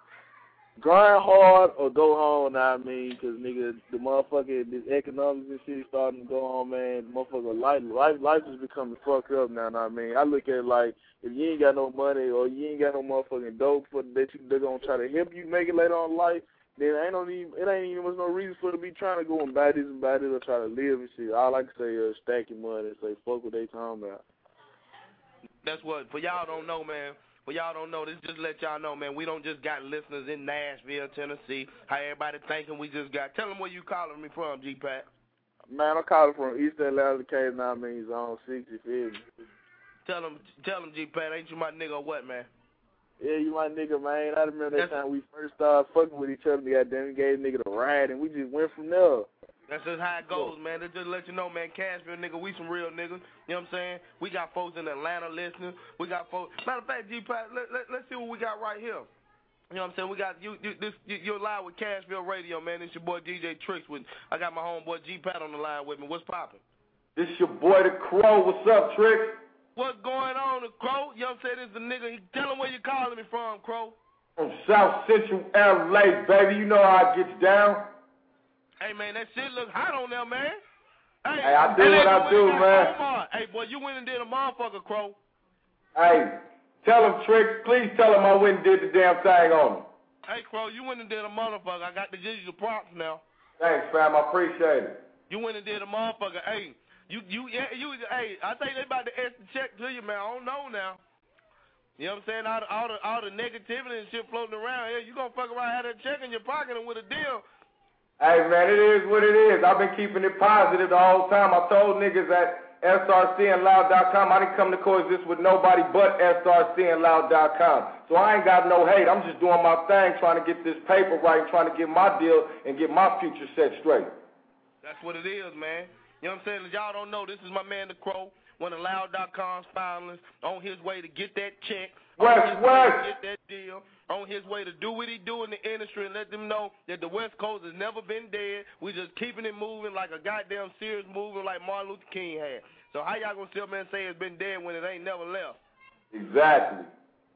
[SPEAKER 14] grind hard or go home, know what I mean? Because, nigga, the motherfucker, this economics and shit starting to go on, man. The motherfucker, life, life, life is becoming fucked up now, know what I mean? I look at it like, if you ain't got no money or you ain't got no motherfucking dope for that you, they're going to try to help you make it later on in life, then ain't no need, it ain't even no reason for it to be trying to go and buy this and buy this or try to live and shit. All I can say is stack your money and say, fuck what they talking about.
[SPEAKER 8] That's what, for y'all don't know, man. For y'all don't know, this just let y'all know, man, we don't just got listeners in Nashville, Tennessee. How everybody thinking we just got. Tell them where you calling me from, G-Pat.
[SPEAKER 14] Man, I'm calling from East Atlanta, Cave, now I mean, Zone six, you feel me?
[SPEAKER 8] Tell them, tell them, G-Pat, ain't you my nigga or what, man?
[SPEAKER 14] Yeah, you my nigga, man. I remember that time we first started fucking with each other. Goddamn, we gave a nigga the ride, and we just went from there.
[SPEAKER 8] That's just how it goes, man. They just let you know, man, Cashville, nigga, we some real niggas. You know what I'm saying? We got folks in Atlanta listening. We got folks. Matter of fact, G-Pat, let, let, let's see what we got right here. You know what I'm saying? We got you. you this you, you're live with Cashville Radio, man. It's your boy D J Tricks. With I got my homeboy G-Pat on the line with me. What's poppin'?
[SPEAKER 15] This your boy the Crow. What's up, Tricks?
[SPEAKER 8] What's going on, the Crow? You know what I'm saying? This is the nigga. Tell him where you calling me from, Crow.
[SPEAKER 15] From South Central L A, baby. You know how it gets down.
[SPEAKER 8] Hey, man, that shit look hot on there, man. Hey,
[SPEAKER 15] hey I do what I do, man.
[SPEAKER 8] Omar. Hey, boy, you went and did a motherfucker, Crow.
[SPEAKER 15] Hey, tell him, Tricks. Please tell him I went and did the damn thing on him.
[SPEAKER 8] Hey, Crow, you went and did a motherfucker. I got to give you the props now.
[SPEAKER 15] Thanks, fam. I appreciate it.
[SPEAKER 8] You went and did a motherfucker. Hey. You, you, yeah, you, hey, I think they about to ask the check to you, man. I don't know now. You know what I'm saying? All the, all the, all the negativity and shit floating around here, you gonna fuck around, have that check in your pocket and with a deal.
[SPEAKER 15] Hey, man, it is what it is. I've been keeping it positive the whole time. I told niggas at S R C and loud dot com, I didn't come to coexist with nobody but S R C and loud dot com. So I ain't got no hate. I'm just doing my thing, trying to get this paper right, trying to get my deal and get my future set straight.
[SPEAKER 8] That's what it is, man. You know what I'm saying? Y'all don't know, this is my man, the Crow, one of loud dot com's finalists, on his way to get that check,
[SPEAKER 15] West,
[SPEAKER 8] on his
[SPEAKER 15] West.
[SPEAKER 8] way to get that deal, on his way to do what he do in the industry and let them know that the West Coast has never been dead. We just keeping it moving like a goddamn serious moving like Martin Luther King had. So how y'all gonna sit up and say it's been dead when it ain't never left?
[SPEAKER 15] Exactly.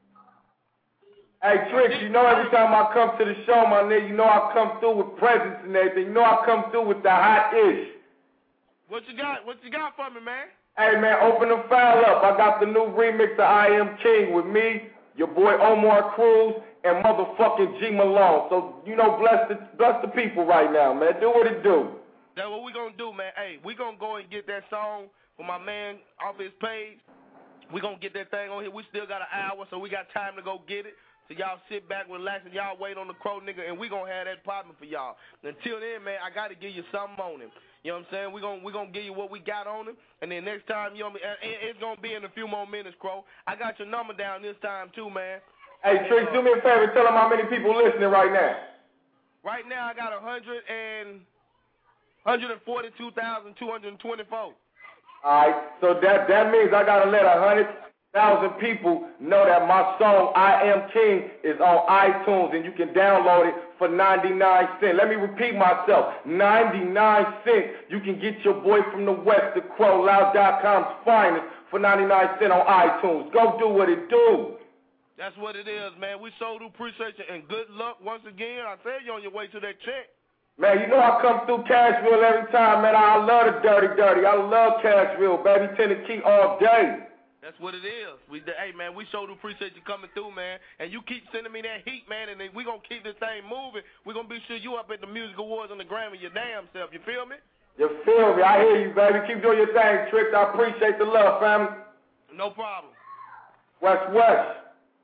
[SPEAKER 15] Hey, Tricks, you know every time I come to the show, my nigga, you know I come through with presents and everything. You know I come through with the hot ish.
[SPEAKER 8] What you got? What you got for me, man?
[SPEAKER 15] Hey, man, open the file up. I got the new remix of I Am King with me, your boy Omar Cruz, and motherfucking G Malone. So, you know, bless the, bless the people right now, man. Do what it do.
[SPEAKER 8] That's what we gonna do, man. Hey, we gonna go and get that song for my man off his page. We gonna get that thing on here. We still got an hour, so we got time to go get it. So y'all sit back, relax, and y'all wait on the Crow nigga, and we gonna have that popping for y'all. Until then, man, I gotta give you something on him. You know what I'm saying? We're going we gonna give you what we got on him, and then next time, you know what I mean, it's going to be in a few more minutes, Crow. I got your number down this time, too, man.
[SPEAKER 15] Hey, Tricks, do me a favor. Tell them how many people listening right now.
[SPEAKER 8] Right now, I got one hundred forty-two thousand two hundred twenty-four.
[SPEAKER 15] All right, so that, that means I got to let one hundred thousand people know that my song, I Am King, is on iTunes, and you can download it for ninety-nine cents. Let me repeat myself. ninety-nine cents. You can get your boy from the West, the Crow, loud dot com's finest, for ninety-nine cents on iTunes. Go do what it do.
[SPEAKER 8] That's what it is, man. We so do appreciate you, and good luck once again. I said you on your way to that check.
[SPEAKER 15] Man, you know I come through Cashville every time, man. I love the dirty, dirty. I love Cashville, baby. Tennessee all day.
[SPEAKER 8] That's what it is. We, hey, man, we sure do appreciate you coming through, man. And you keep sending me that heat, man, and we going to keep this thing moving. We're going to be sure you up at the Music Awards on the Grammy your damn self. You feel me?
[SPEAKER 15] You feel me? I hear you, baby. Keep doing your thing, Tricks. I appreciate the love, family.
[SPEAKER 8] No problem.
[SPEAKER 15] West, West.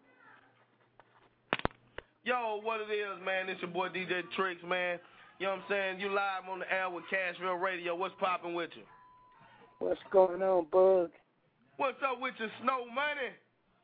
[SPEAKER 8] Yo, what it is, man, it's your boy D J Tricks, man. You know what I'm saying? You live on the air with Cashville Radio. What's popping with you?
[SPEAKER 16] What's going on, Bug?
[SPEAKER 8] What's up with your Snow Money?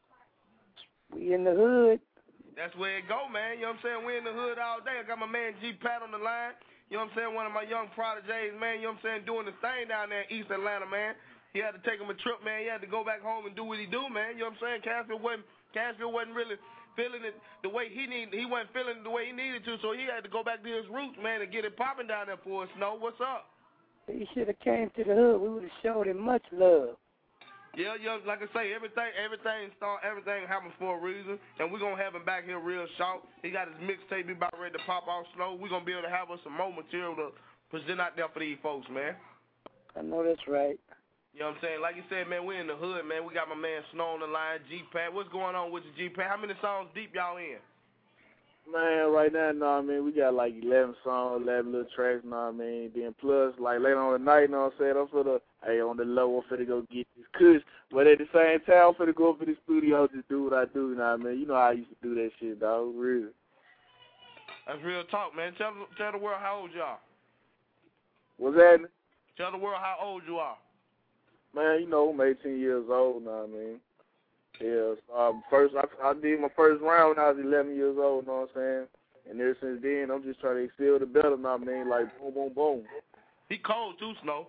[SPEAKER 16] We in the hood.
[SPEAKER 8] That's where it go, man. You know what I'm saying? We in the hood all day. I got my man G Pat on the line. You know what I'm saying? One of my young prodigies, man. You know what I'm saying? Doing this thing down there in East Atlanta, man. He had to take him a trip, man. He had to go back home and do what he do, man. You know what I'm saying? Cashville wasn't, Cashville wasn't really feeling it the way he needed. He wasn't feeling it the way he needed to, so he had to go back to his roots, man, and get it popping down there for us. Snow, what's up?
[SPEAKER 16] He should have came to the hood. We would have showed him much love.
[SPEAKER 8] Yeah, yeah, like I say, everything, everything start, everything happens for a reason, and we're gonna have him back here real short. He got his mixtape, he about ready to pop off Snow. We're gonna be able to have us some more material to present out there for these folks, man.
[SPEAKER 16] I know that's right.
[SPEAKER 8] You know what I'm saying? Like you said, man, we're in the hood, man. We got my man Snow on the line, G-Pat. What's going on with you, G-Pat? How many songs deep y'all in?
[SPEAKER 14] Man, right now, know what I mean, we got like eleven songs, eleven little tracks, know what I mean. Then plus, like later on the night, know what I'm saying, I'm finna, hey, on the low, I'm finna go get this kush. But at the same time, I'm finna go up in the studio, just do what I do, you know what I mean. You know how I used to do that shit, dog, really.
[SPEAKER 8] That's real talk, man. Tell, tell the world how old you are.
[SPEAKER 14] What's happening?
[SPEAKER 8] Tell the world how old you are.
[SPEAKER 14] Man, you know, I'm eighteen years old, know what I mean. Yeah, so um, first I, I did my first round when I was eleven years old, know what I'm saying? And ever since then, I'm just trying to excel the better, know what I mean? Like, boom, boom, boom.
[SPEAKER 8] He cold too, Snow.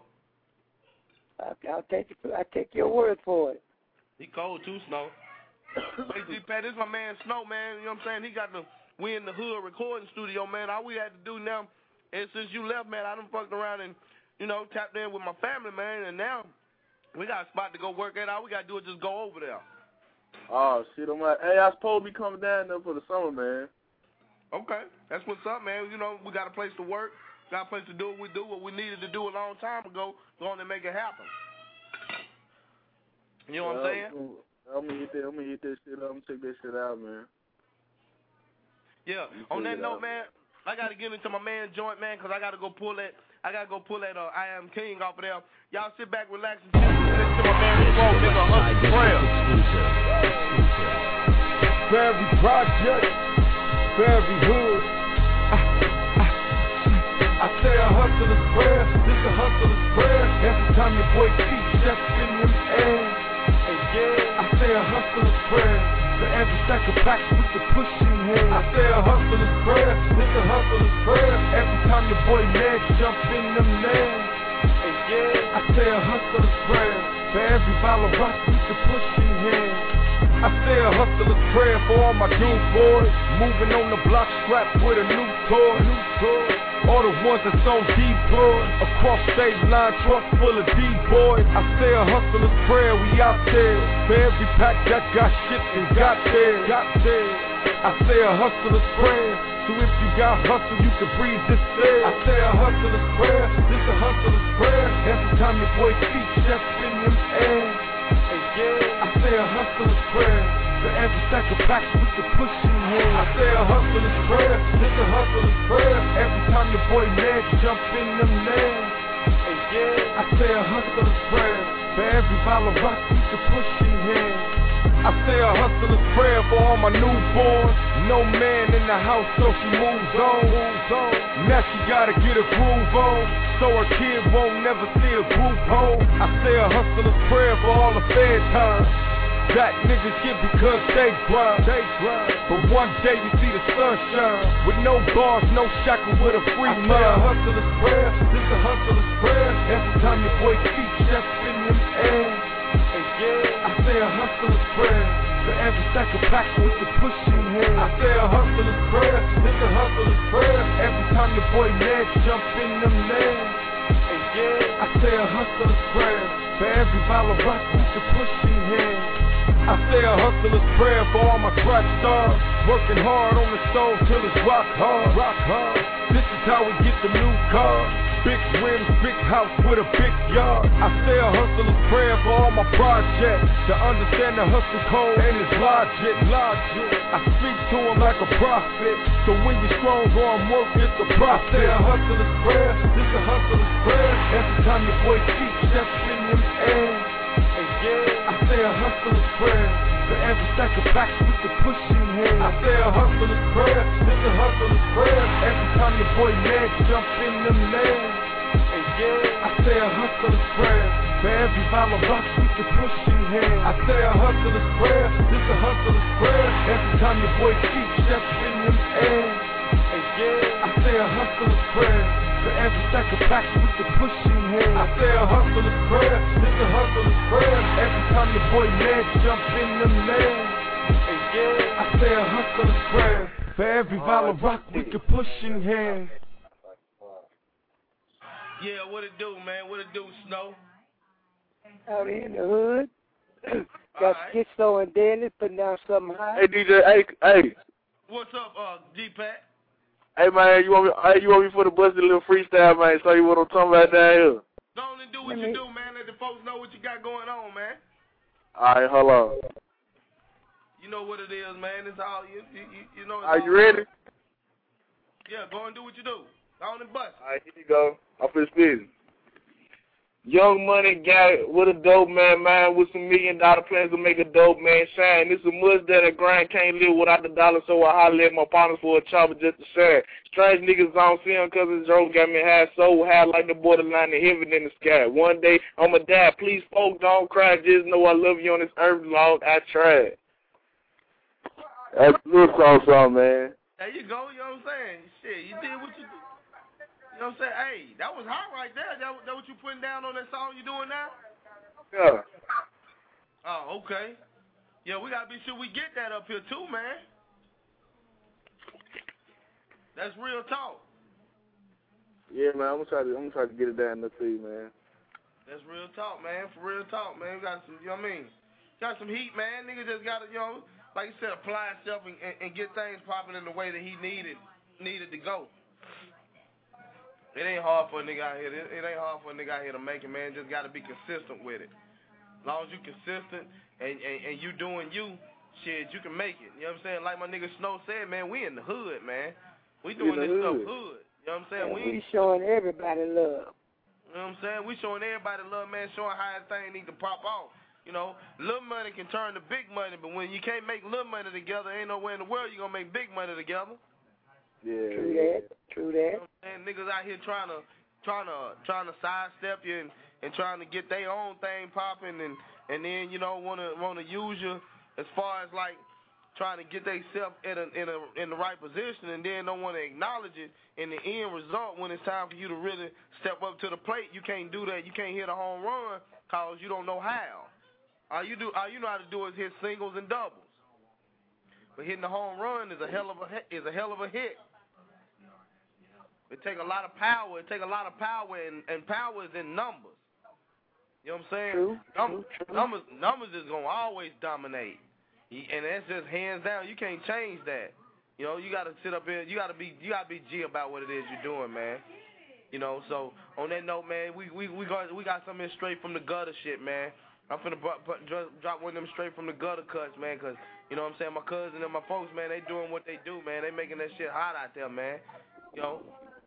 [SPEAKER 16] I, I'll take it. I take your word for it.
[SPEAKER 8] He cold too, Snow. Hey, G-Pat, this is my man Snow, man. You know what I'm saying? He got the, we in the hood recording studio, man. All we had to do now, and since you left, man, I done fucked around and, you know, tapped in with my family, man, and now we got a spot to go work at. All we got to do is just go over there.
[SPEAKER 14] Oh, shit, I'm like, hey, I supposed to be coming down there for the summer, man.
[SPEAKER 8] Okay, that's what's up, man. You know, we got a place to work, got a place to do what we do, what we needed to do a long time ago, go on and make it happen. You know what
[SPEAKER 14] yeah,
[SPEAKER 8] I'm saying?
[SPEAKER 14] I'm gonna hit that, I'm gonna hit that shit up, I'm gonna check that shit out, man.
[SPEAKER 8] Yeah, on that note, man, I got to get into my man joint, man, because I got to go pull that, I got to go pull that uh, I Am King off of there. Y'all sit back, relax, and chill. Listen to my man Pro, nigga, Hustle Prayer.
[SPEAKER 9] Very project, very hood. I say a hustler's prayer, this a hustler's prayer. Every time your boy keeps stepping in the air. And yeah, I say a hustler's prayer. For every second back with the pushing hand. I say a hustler's prayer, this a hustler's prayer. Every time your boy legs jump in them legs. And yeah, I say a hustler's prayer. For every follow rock with the pushing hand. I say a hustler's prayer for all my new boys. Moving on the block strapped with a new toy. New toy. All the ones that's on deploy. Across state line, truck full of D-boys. I say a hustler's prayer, we out there. For every pack that got shipped and got there. Got there. I say a hustler's prayer. So if you got hustle, you can breathe this air. I say a hustler's prayer, this a hustler's prayer. Every time your boy feet step in them air. And yeah, I say a hustler's prayer. For every second back with the pushing hand. I say a hustler's prayer, this a hustler's prayer. Every time your boy legs jump in them legs. And yeah, I say a hustler's prayer. For every follow rock with the pushing hand. I say a hustler's prayer for all my newborns. No man in the house, so she moves on. Now she gotta get a groove on, so her kid won't never see a group home. I say a hustler's prayer for all the fair times that niggas get because they grind. They grind. But one day you see the sunshine with no bars, no shackle, with a free mind. I say a hustler's prayer, this a hustler's prayer. Every time your boy keeps stepping in them air. And yeah, I say a hustler's prayer. For every second back with the pushing hand. I say a hustler's prayer, this a hustler's prayer. Every time your boy legs jump in them legs. And yeah, I say a hustler's prayer. For every bottle of rock with the pushing hand. I say a hustler's prayer for all my crack stars. Working hard on the stove till it's rock hard, rock hard. This is how we get the new car. Big rims, big house with a big yard. I say a hustler's prayer for all my projects. To understand the hustle code and its logic, logic. I speak to him like a prophet. So when you're strong, go and work, it's a profit. I say a hustler's prayer, this a hustler's prayer. Every time your boy keeps steps in them air. And yeah, I say a hustler's prayer. For every stack of backs with the pushing hand. I say a hustler's prayer, this a hustler's prayer. Every time your boy legs jump in them legs. And yeah, I say a hustler's prayer. For every bottle of rock with the pushing hand. I say a hustler's prayer, this a hustler's prayer. Every time your boy keeps steps in them air. And yeah, I say a hustler's prayer. For every stack of backs with the pushing hand. I say a hustler's prayer, this a hustler's prayer. Every time your boy legs jump in them legs. And yeah, I say a hustler's prayer. For every bottle of rock with the pushing hand.
[SPEAKER 8] Yeah, what it do, man? What it do, Snow?
[SPEAKER 16] Out in the hood. Got right. Schizo and Dennis putting down something high.
[SPEAKER 14] Hey, D J, hey, hey.
[SPEAKER 8] What's up, uh, G-Pat?
[SPEAKER 14] Hey, man, you want me, hey, you want me for the busted little freestyle, man, so you what I'm talking about down here?
[SPEAKER 8] Go on and do what you do, man. Let the folks know what you got going on, man.
[SPEAKER 14] All right, hold on.
[SPEAKER 8] You know what it is, man. It's all, you, you, you know. It's
[SPEAKER 14] Are
[SPEAKER 8] all
[SPEAKER 14] you ready?
[SPEAKER 8] Yeah, go and do what you do. Go on and bust.
[SPEAKER 14] All right, here you go. I'm for the spin. Young money guy with a dope man, man, with some million dollar plans to make a dope man shine. This a must that a grind can't live without the dollar, so I holler at my partners for a chopper just to share. Strange niggas don't see him cause his joke got me high, so high like the borderline of heaven in the sky. One day I'ma die, please folks don't cry, just know I love you on this earth, Lord, I tried. That's a good song, song, man.
[SPEAKER 8] There you go, you know what I'm saying? Shit, you did what you did. You know what I'm saying? Hey, that was hot right there. That, that what you putting down on that song you doing now?
[SPEAKER 14] Yeah.
[SPEAKER 8] Oh, okay. Yeah, we got to be sure we get that up here too, man. That's real talk.
[SPEAKER 14] Yeah, man, I'm going to try to I'm gonna try to get it down there too, man.
[SPEAKER 8] That's real talk, man. For real talk, man. We got some, you know what I mean? Got some heat, man. Nigga just got to, you know, like you said, apply himself and, and, and get things popping in the way that he needed needed to go. It ain't hard for a nigga out here. It, it ain't hard for a nigga out here to make it, man. Just got to be consistent with it. As long as you consistent and, and, and you doing you, shit, you can make it. You know what I'm saying? Like my nigga Snow said, man, we in the hood, man. We doing this hood. stuff hood. You know what I'm saying?
[SPEAKER 16] And
[SPEAKER 8] we,
[SPEAKER 16] we showing everybody love.
[SPEAKER 8] You know what I'm saying? We showing everybody love, man, showing how that thing need to pop off. You know, little money can turn to big money, but when you can't make little money together, ain't nowhere in the world you going to make big money together.
[SPEAKER 14] Yeah.
[SPEAKER 16] True that. True that.
[SPEAKER 8] You know what I'm saying? Niggas out here trying to trying to trying to sidestep you and, and trying to get their own thing popping and, and then, you know, wanna wanna use you as far as like trying to get themselves in a in a in the right position and then don't want to acknowledge it in the end result when it's time for you to really step up to the plate. You can't do that. You can't hit a home run cause you don't know how. All you do all you know how to do is hit singles and doubles. But hitting the home run is a hell of a is a hell of a hit. It take a lot of power. It take a lot of power, and, and power is in numbers. You know what I'm saying?
[SPEAKER 16] True,
[SPEAKER 8] Num-
[SPEAKER 16] true, true.
[SPEAKER 8] Numbers, numbers is gonna always dominate, and that's just hands down. You can't change that. You know, you gotta sit up here. You gotta be, you gotta be G about what it is you're doing, man. You know, so on that note, man, we we we got we got something straight from the gutter shit, man. I'm finna bu- bu- drop one of them straight from the gutter cuts, man, cause you know what I'm saying. My cousin and my folks, man, they doing what they do, man. They making that shit hot out there, man. You know.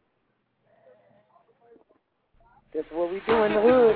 [SPEAKER 16] That's what we do in the hood.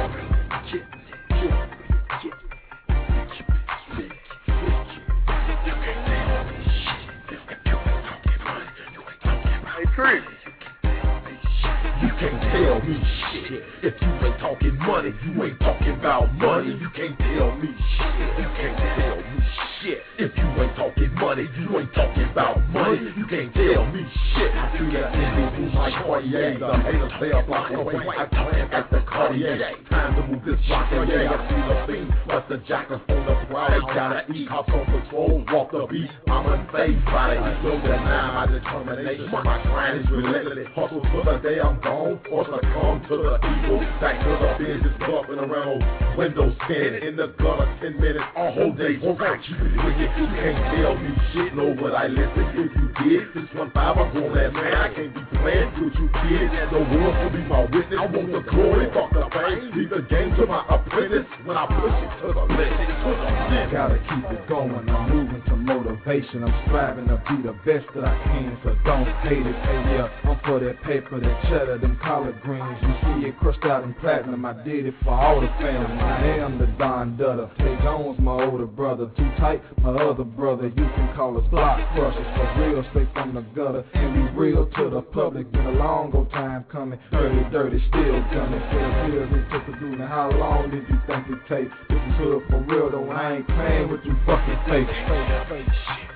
[SPEAKER 14] Hey, Tree.
[SPEAKER 17] You can't tell me shit if you ain't talking money. You ain't talking about money. You can't tell me shit. You can't tell me shit if you ain't talking money. You ain't talking about money. You can't tell me shit. I feel that envy through my Cartier. The haters play a block away. I clamp at the Cartier. time to move this block. And yeah, I see the fiend, but the jackals on the prowl. They gotta eat, cops on patrol, walk the beat. I'm unfazed by the heat, don't deny my determination. My grind is relentless, hustle till the day I'm gone, or succumb to the evil. Back to the business, bumping around windows spinning in the gutter, ten minutes, all whole day. Won't keep it wicked, you can't tell me shit, know what I listen. If you did, six one five, I'm on that man. I can't be playing with you kids. The world will be my witness. I want the glory, fuck the fame. Leave the game to my apprentice when I push it to the limit, to the limit.
[SPEAKER 18] Gotta keep it going, I'm moving to motivation. I'm striving to be the best that I can, so don't hate it. Hey, yeah, I'm for that paper, that cheddar, them collard greens. You see it crushed out in platinum, I did it for all the family. I am the Don Dutta. Tay Jones, my older brother. Too tight, my other brother. You can call us block crushers. For real, straight from the gutter. And be real to the public. Been a long old time coming. Dirty, dirty, still gunning. Still bills it took to do. Now how long did you think it take? This is hood for real though. I ain't playing with you fucking fake. Fake, fake shit.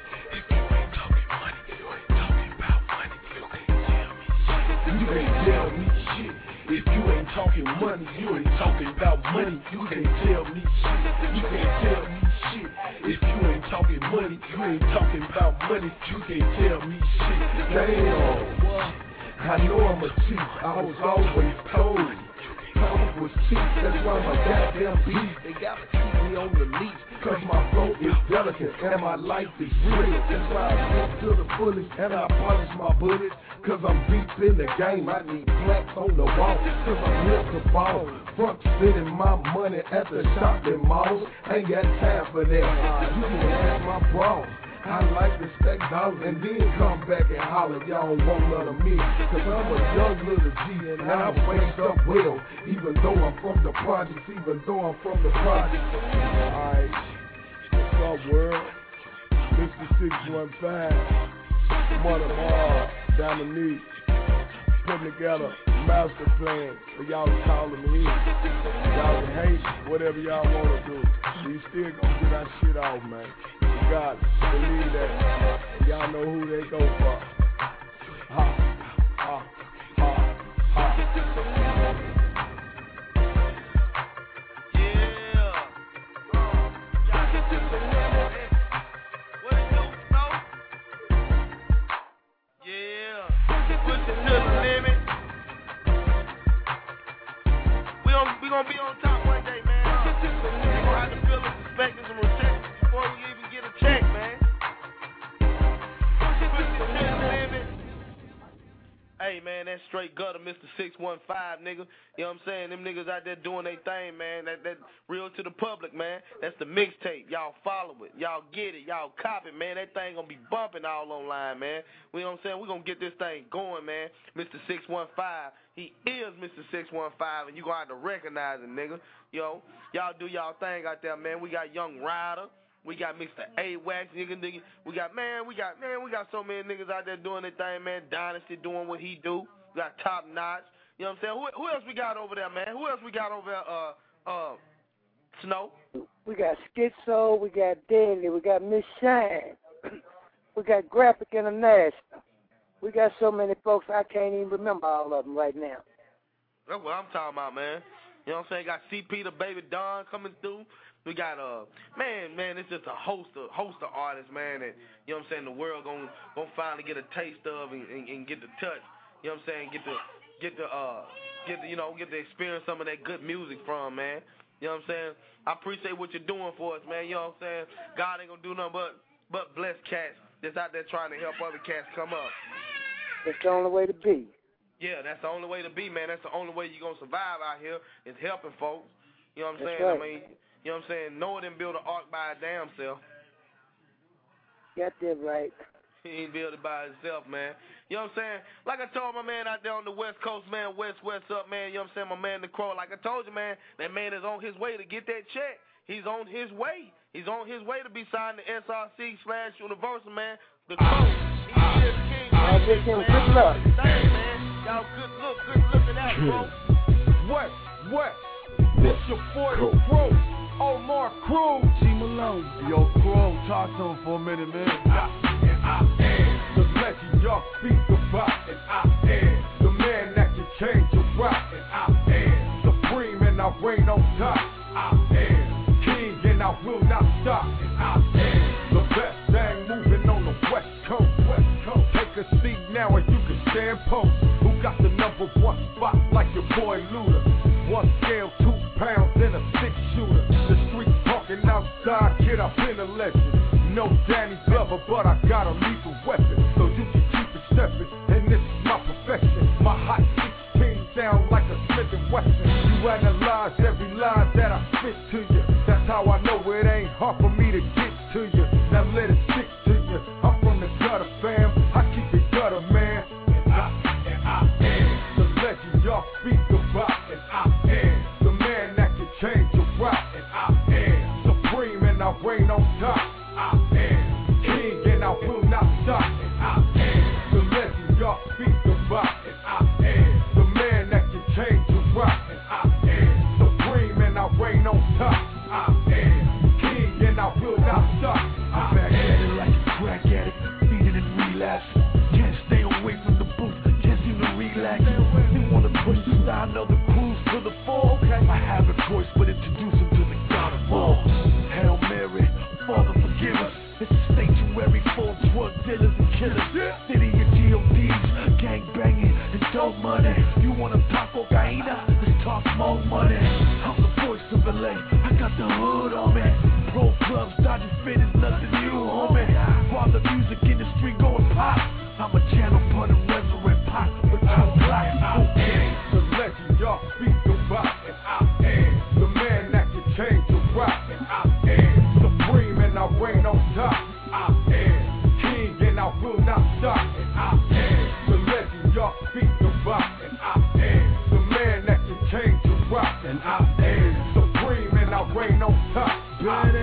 [SPEAKER 17] You can't tell me shit. If you ain't talking money, you ain't talking about money. You can't tell me shit. You can't tell me shit. If you ain't talking money, you ain't talking about money. You can't tell me shit. Damn, I know I'm a chief. I was always told power was cheap. That's why my goddamn beat, they gotta keep me on the leash. Cause my throat is delicate and my life is real. That's why I went to the fullest and I polish my bullets. Cause I'm deep in the game, I need plaques on the wall. Cause I'm here to ball. Front spending my money at the shopping malls. Ain't got time for that. You can ask my bro. I like to stack dollars and then come back and holler. Y'all won't none of me. Cause I'm a young little G and I raised up well. Even though I'm from the projects, even though I'm from the projects. Alright, what's up world? Mister six one five, Mother Mall, Dominique, putting together a master plan for y'all to call them in. Y'all can hate whatever y'all want to do. We still gonna get our shit off, man. God, believe that. Y'all know who they go for. Ha, ha, ha, ha.
[SPEAKER 8] Yeah. What it do, Snow? Yeah. Push it to the limit. We gon' we gonna be on top one day, man. We gonna have to feel the respect and some respect before we even get a check, man. Push it to the limit. Hey, man, that's straight gutter, Mister six one five, nigga. You know what I'm saying? Them niggas out there doing their thing, man. That that real to the public, man. That's the mixtape. Y'all follow it. Y'all get it. Y'all cop it, man. That thing gonna be bumping all online, man. You know what I'm saying? We gonna get this thing going, man. Mister six one five, he is Mister six one five, and you gonna have to recognize him, nigga. Yo, y'all do y'all thing out there, man. We got Young Rider. We got Mister A-Wax, nigga, nigga. We got, man, we got, man, we got so many niggas out there doing their thing, man. Dynasty doing what he do. We got Top Notch. You know what I'm saying? Who, who else we got over there, man? Who else we got over there, uh, uh, Snow?
[SPEAKER 16] We got Schizo, we got Danny, we got Miss Shine. We got Graphic International. We got so many folks, I can't even remember all of them right now.
[SPEAKER 8] That's what I'm talking about, man. You know what I'm saying? Got C P, the Baby Don coming through. We got, uh, man, man, it's just a host of, host of artists, man, that, you know what I'm saying, the world gonna, gonna finally get a taste of and, and, and get the touch, you know what I'm saying, get the, get the, uh, get the, you know, get to experience some of that good music from, man. You know what I'm saying? I appreciate what you're doing for us, man, you know what I'm saying? God ain't gonna do nothing but, but bless cats that's out there trying to help other cats come up.
[SPEAKER 16] That's the only way to be.
[SPEAKER 8] Yeah, that's the only way to be, man. That's the only way you're gonna survive out here is helping folks. You know what I'm
[SPEAKER 16] That's
[SPEAKER 8] saying?
[SPEAKER 16] right.
[SPEAKER 8] I mean, you know what I'm saying? Noah didn't build an ark by a damn self.
[SPEAKER 16] Got that right.
[SPEAKER 8] He ain't built it by himself, man. You know what I'm saying? Like I told my man out there on the West Coast, man, West, West up, man. You know what I'm saying? My man, the Crow. Like I told you, man, that man is on his way to get that check. He's on his way. He's on his way to be signed to S R C slash Universal, man. The Crow. He is king.
[SPEAKER 16] I wish him good luck.
[SPEAKER 8] Thanks, man. Y'all good look, good look at that, bro.
[SPEAKER 12] What? What? It's your forty Pro. Omar Cruz. G Malone. Yo, Crow, talk to him for a minute, man. I, and I am the legend y'all speak about. And I am the man that can change your route. And I am supreme and
[SPEAKER 18] and I reign on top. I am king and I will not stop. And I am the best thing moving on the West Coast. West Coast. Take a seat now and you can stand post. Who got the number one spot like your boy Luda? One scale, two pounds, and a six shooter. The streets talking outside, kid, I've been a legend. No Danny Glover, but I got a lethal weapon, so you can keep it stepping. And this is my profession. My hot sixteen sound like a Smith and Wesson. You analyze every line that I spit to you. That's how I know it ain't hard for me to get to you. Now let it stick to you. I'm from the gutter, fam. I keep it gutter, man. And I, and I am the legend y'all speak about. And I am the man that can change your route. And I am supreme and I reign on top. I am king and I will not stop. And I am the legend y'all speak about. And I am the man that can change your route. And I am supreme and I reign on top. I am king and I will not stop.
[SPEAKER 13] I'm back at it like a crack addict, feeding and relapsing. Can't stay away from the booth, can't seem to relax. They wanna push the style of the cruise to the fall. I have a choice but introduce them to the God of all. Hail Mary, Father forgive us. It's a sanctuary for drug dealers and killers. City of G O Ds, gang banging and dope money. You wanna pop cocaina? Let's talk more money. I'm the voice of L A, I got the hood on me. Pro clubs, dodging fit is nothing new, homie. While the music industry going pop, I'm a channel for the resurrect pop with two blocks.
[SPEAKER 18] I am the legend y'all speak about. And I am the man that can change your route. And I am supreme and I reign on top. I am king and I will not stop. And I am the legend y'all speak about. And I am the man that can change your route. And I am supreme and I reign on top. I am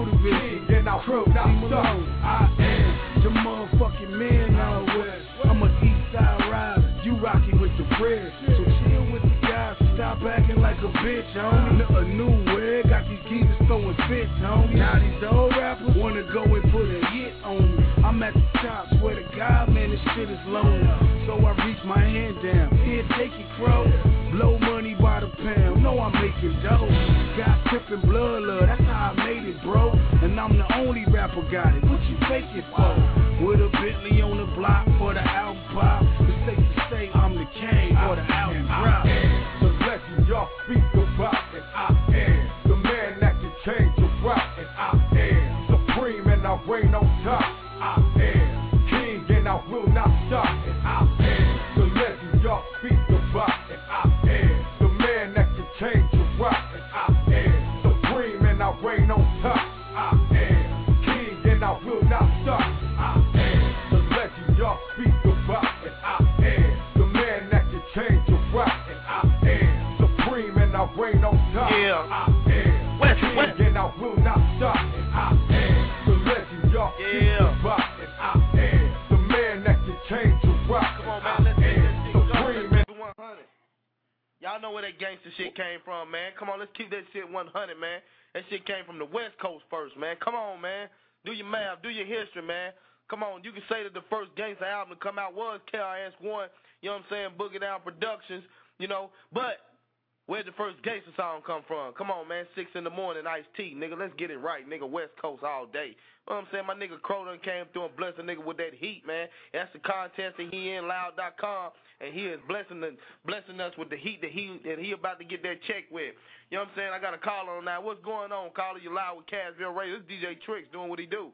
[SPEAKER 18] king and I will not stop.
[SPEAKER 13] I am the motherfucking man out west. I'm a east side rider, you rockin' with the red. So chill with the guys, stop acting like a bitch, homie. A new wig, got these geezers throwing fits, homie. Now these old rappers wanna go and put a hit on me. I'm at the top, swear to God, man, this shit is lonely. So I reach my hand down, here, take it, crow. Blow money by the pound, know I'm making dough. Got tipping blood, love, that's how I made it, bro. And I'm the only rapper got it, what you faking for? With a Bentley on the block for the album pop. It's safe to say I'm the king for the album drop.
[SPEAKER 18] I am the legend y'all speak about. And I am the man that can change your route. And I am supreme and I reign on top. I am king and I will not stop. And I am the legend y'all speak about. And I am the man that can change your route. And I am supreme and I reign on top. I am king and I will not stop. I am the legend y'all speak about. And I am the man that can change your route. And I am supreme and I reign on top.
[SPEAKER 8] Yeah.
[SPEAKER 18] I am West, king West. And I will not stop. And I am the legend y'all
[SPEAKER 8] yeah.
[SPEAKER 18] speak about. And I am the man that can change your route.
[SPEAKER 8] Come on, man, let's get this shit going. one hundred. Y'all know where that gangster shit came from, man. Come on, let's keep that shit one hundred, man. That shit came from the West Coast first, man. Come on, man. Do your math, do your history, man. Come on, you can say that the first gangster album to come out was K R S One, you know what I'm saying, Boogie Down Productions, you know, but where'd the first gangster song come from? Come on, man, six in the morning, Ice-T, nigga, let's get it right, nigga, West Coast all day. You know what I'm saying? My nigga Crow done came through and blessed a nigga with that heat, man. That's the contest that he in, loud dot com, and he is blessing the, blessing us with the heat that he that he about to get that check with. You know what I'm saying? I got a caller on now. What's going on? Caller, you live with Cashville Radio. This is D J Tricks doing what he do.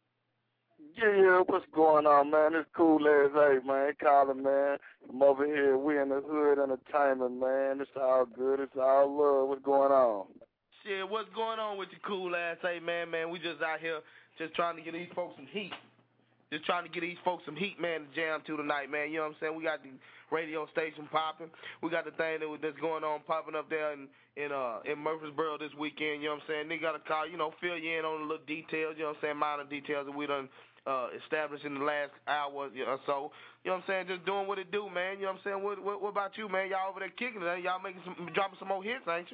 [SPEAKER 14] Yeah, yeah, what's going on, man? It's cool as hey, man. Calling, man. From over here, we in the hood entertainment, man. It's all good. It's all love. What's going on?
[SPEAKER 8] Shit, what's going on with your cool ass? Hey, man, man, we just out here just trying to get these folks some heat. Just trying to get these folks some heat, man, to jam to tonight, man. You know what I'm saying? We got the radio station popping. We got the thing that, that's going on popping up there in in uh in Murfreesboro this weekend. You know what I'm saying? They got to call, you know, fill you in on the little details. You know what I'm saying? Minor details that we done uh established in the last hour or so. You know what I'm saying? Just doing what it do, man. You know what I'm saying? What what, what about you, man? Y'all over there kicking it? Y'all making some dropping some more hits, ain't you?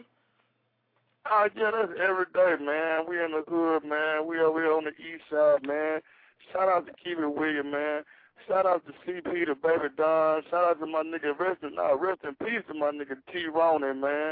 [SPEAKER 14] Oh, yeah, that's every day, man. We in the hood, man. We over here on the east side, man. Shout out to Keep It William, man. Shout out to C P, the Baby Don. Shout out to my nigga, rest in, uh, rest in peace to my nigga T. Ronan, man.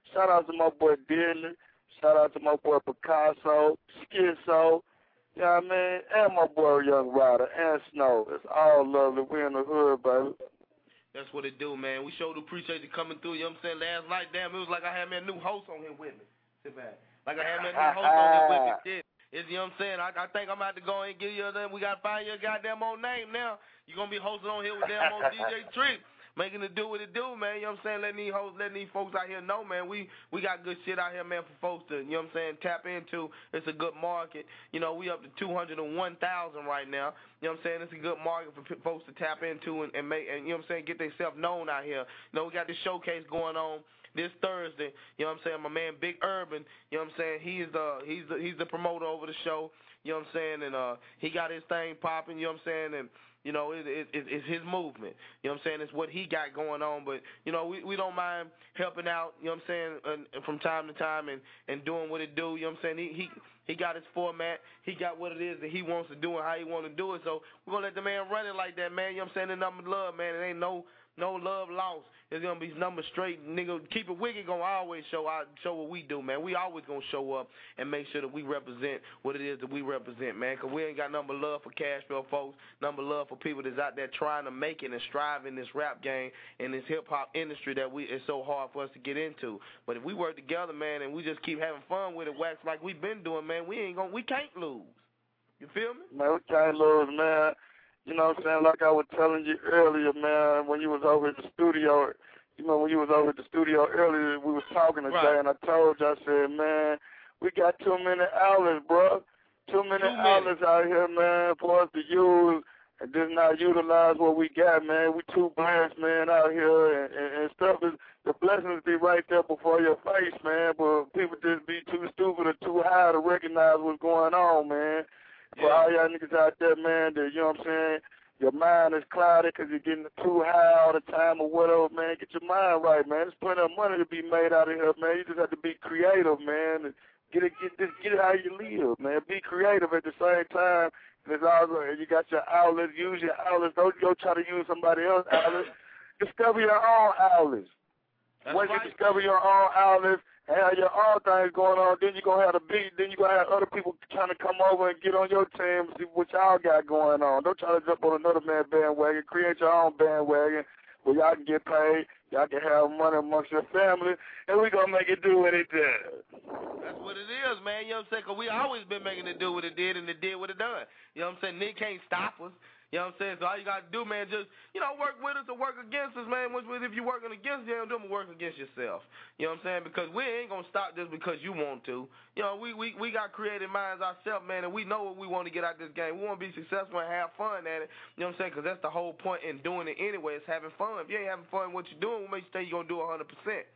[SPEAKER 14] Shout out to my boy Dylan. Shout out to my boy Picasso, Schizo. You know what I mean? And my boy Young Rider and Snow. It's all lovely. We in the hood, baby.
[SPEAKER 8] That's what it do, man. We sure do appreciate you coming through. You know what I'm saying? Last night, damn, it was like I had me a new host on here with me. Sit back. Like I had me a new host on here with me. Shit. It's, you know what I'm saying? I, I think I'm about to go and give you a, we got to find your goddamn old name now. You're going to be hosting on here with damn old D J Trick. Making it do what it do, man. You know what I'm saying? Letting these hoes, letting these folks out here know, man. We we got good shit out here, man, for folks to, you know what I'm saying, tap into. It's a good market. You know, we up to two hundred one thousand right now. You know what I'm saying? It's a good market for p- folks to tap into and, and make, and you know what I'm saying, get themselves known out here. You know, we got this showcase going on this Thursday. You know what I'm saying? My man Big Urban, you know what I'm saying? He's the he's the he's the promoter over the show. You know what I'm saying? And uh, he got his thing popping. You know what I'm saying? And you know, it, it, it, it's his movement. You know what I'm saying? It's what he got going on. But, you know, we, we don't mind helping out, you know what I'm saying, and, and from time to time and, and doing what it do. You know what I'm saying? He, he he got his format. He got what it is that he wants to do and how he want to do it. So we're going to let the man run it like that, man. You know what I'm saying? The number love, man. It ain't no no love lost. It's going to be number straight. Nigga, Keep It Wicked going to always show out, show what we do, man. We always going to show up and make sure that we represent what it is that we represent, man, because we ain't got number love for Cashville folks, number love for people that's out there trying to make it and strive in this rap game and this hip-hop industry that we it's so hard for us to get into. But if we work together, man, and we just keep having fun with it, wax like we've been doing, man, we ain't gonna, we can't lose. You feel me?
[SPEAKER 14] Man, we can't lose, man. You know what I'm saying? Like I was telling you earlier, man, when you was over at the studio, you know, when you was over at the studio earlier, we was talking today, right. And I told you, I said, man, we got too many outlets, bro. Too many too outlets many. out here, man, for us to use and just not utilize what we got, man. We too blessed, man, out here, and, and, and stuff is, the blessings be right there before your face, man, but people just be too stupid or too high to recognize what's going on, man. For all y'all niggas out there, man, that, you know what I'm saying, your mind is clouded because you're getting too high all the time or whatever, man. Get your mind right, man. There's plenty of money to be made out of here, man. You just have to be creative, man. And get it, get this, get it how you live, man. Be creative at the same time. And it's also, you got your outlets. Use your outlets. Don't go try to use somebody else's outlets. Discover your own outlets. That's Once right. you discover your own outlets, have your own things going on, then you're going to have a beat, then you're going to have other people trying to come over and get on your team and see what y'all got going on. Don't try to jump on another man's bandwagon. Create your own bandwagon where y'all can get paid, y'all can have money amongst your family, and we're going to make it do what it does.
[SPEAKER 8] That's what it is, man. You know what I'm saying? Because we always been making it do what it did, and it did what it done. You know what I'm saying? Nick can't stop us. You know what I'm saying? So all you got to do, man, just, you know, work with us or work against us, man. If you're working against us, you don't work against yourself. You know what I'm saying? Because we ain't going to stop just because you want to. You know, we, we, we got creative minds ourselves, man, and we know what we want to get out of this game. We want to be successful and have fun at it. You know what I'm saying? Because that's the whole point in doing it anyway, is having fun. If you ain't having fun with what you're doing, what makes you think you're going to do one hundred percent?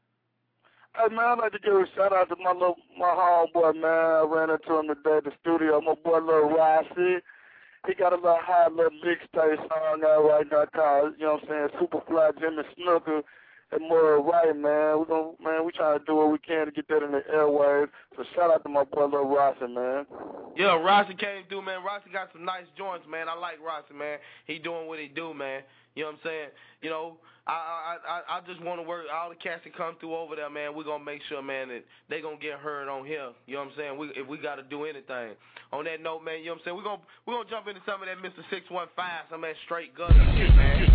[SPEAKER 14] Hey, man, I'd like to give a shout-out to my little, my homeboy, man. I ran into him today at the studio. My boy, Lil Rossi. He got a little high little mixtape song out right now called, you know what I'm saying, Superfly Jimmy Snooker and more right, man. We gonna, man, we trying to do what we can to get that in the airwaves. So shout out to my boy Lil Rossi, man.
[SPEAKER 8] Yeah, Rossi came through, man. Rossi got some nice joints, man. I like Rossi, man. He doing what he do, man. You know what I'm saying? You know, I I I, I just want to work all the cats that come through over there, man. We're going to make sure, man, that they going to get heard on here. You know what I'm saying? We, if we got to do anything. On that note, man, you know what I'm saying? We're going we're gonna jump into some of that Mister six one five, some of that straight gutter shit, man. Hey.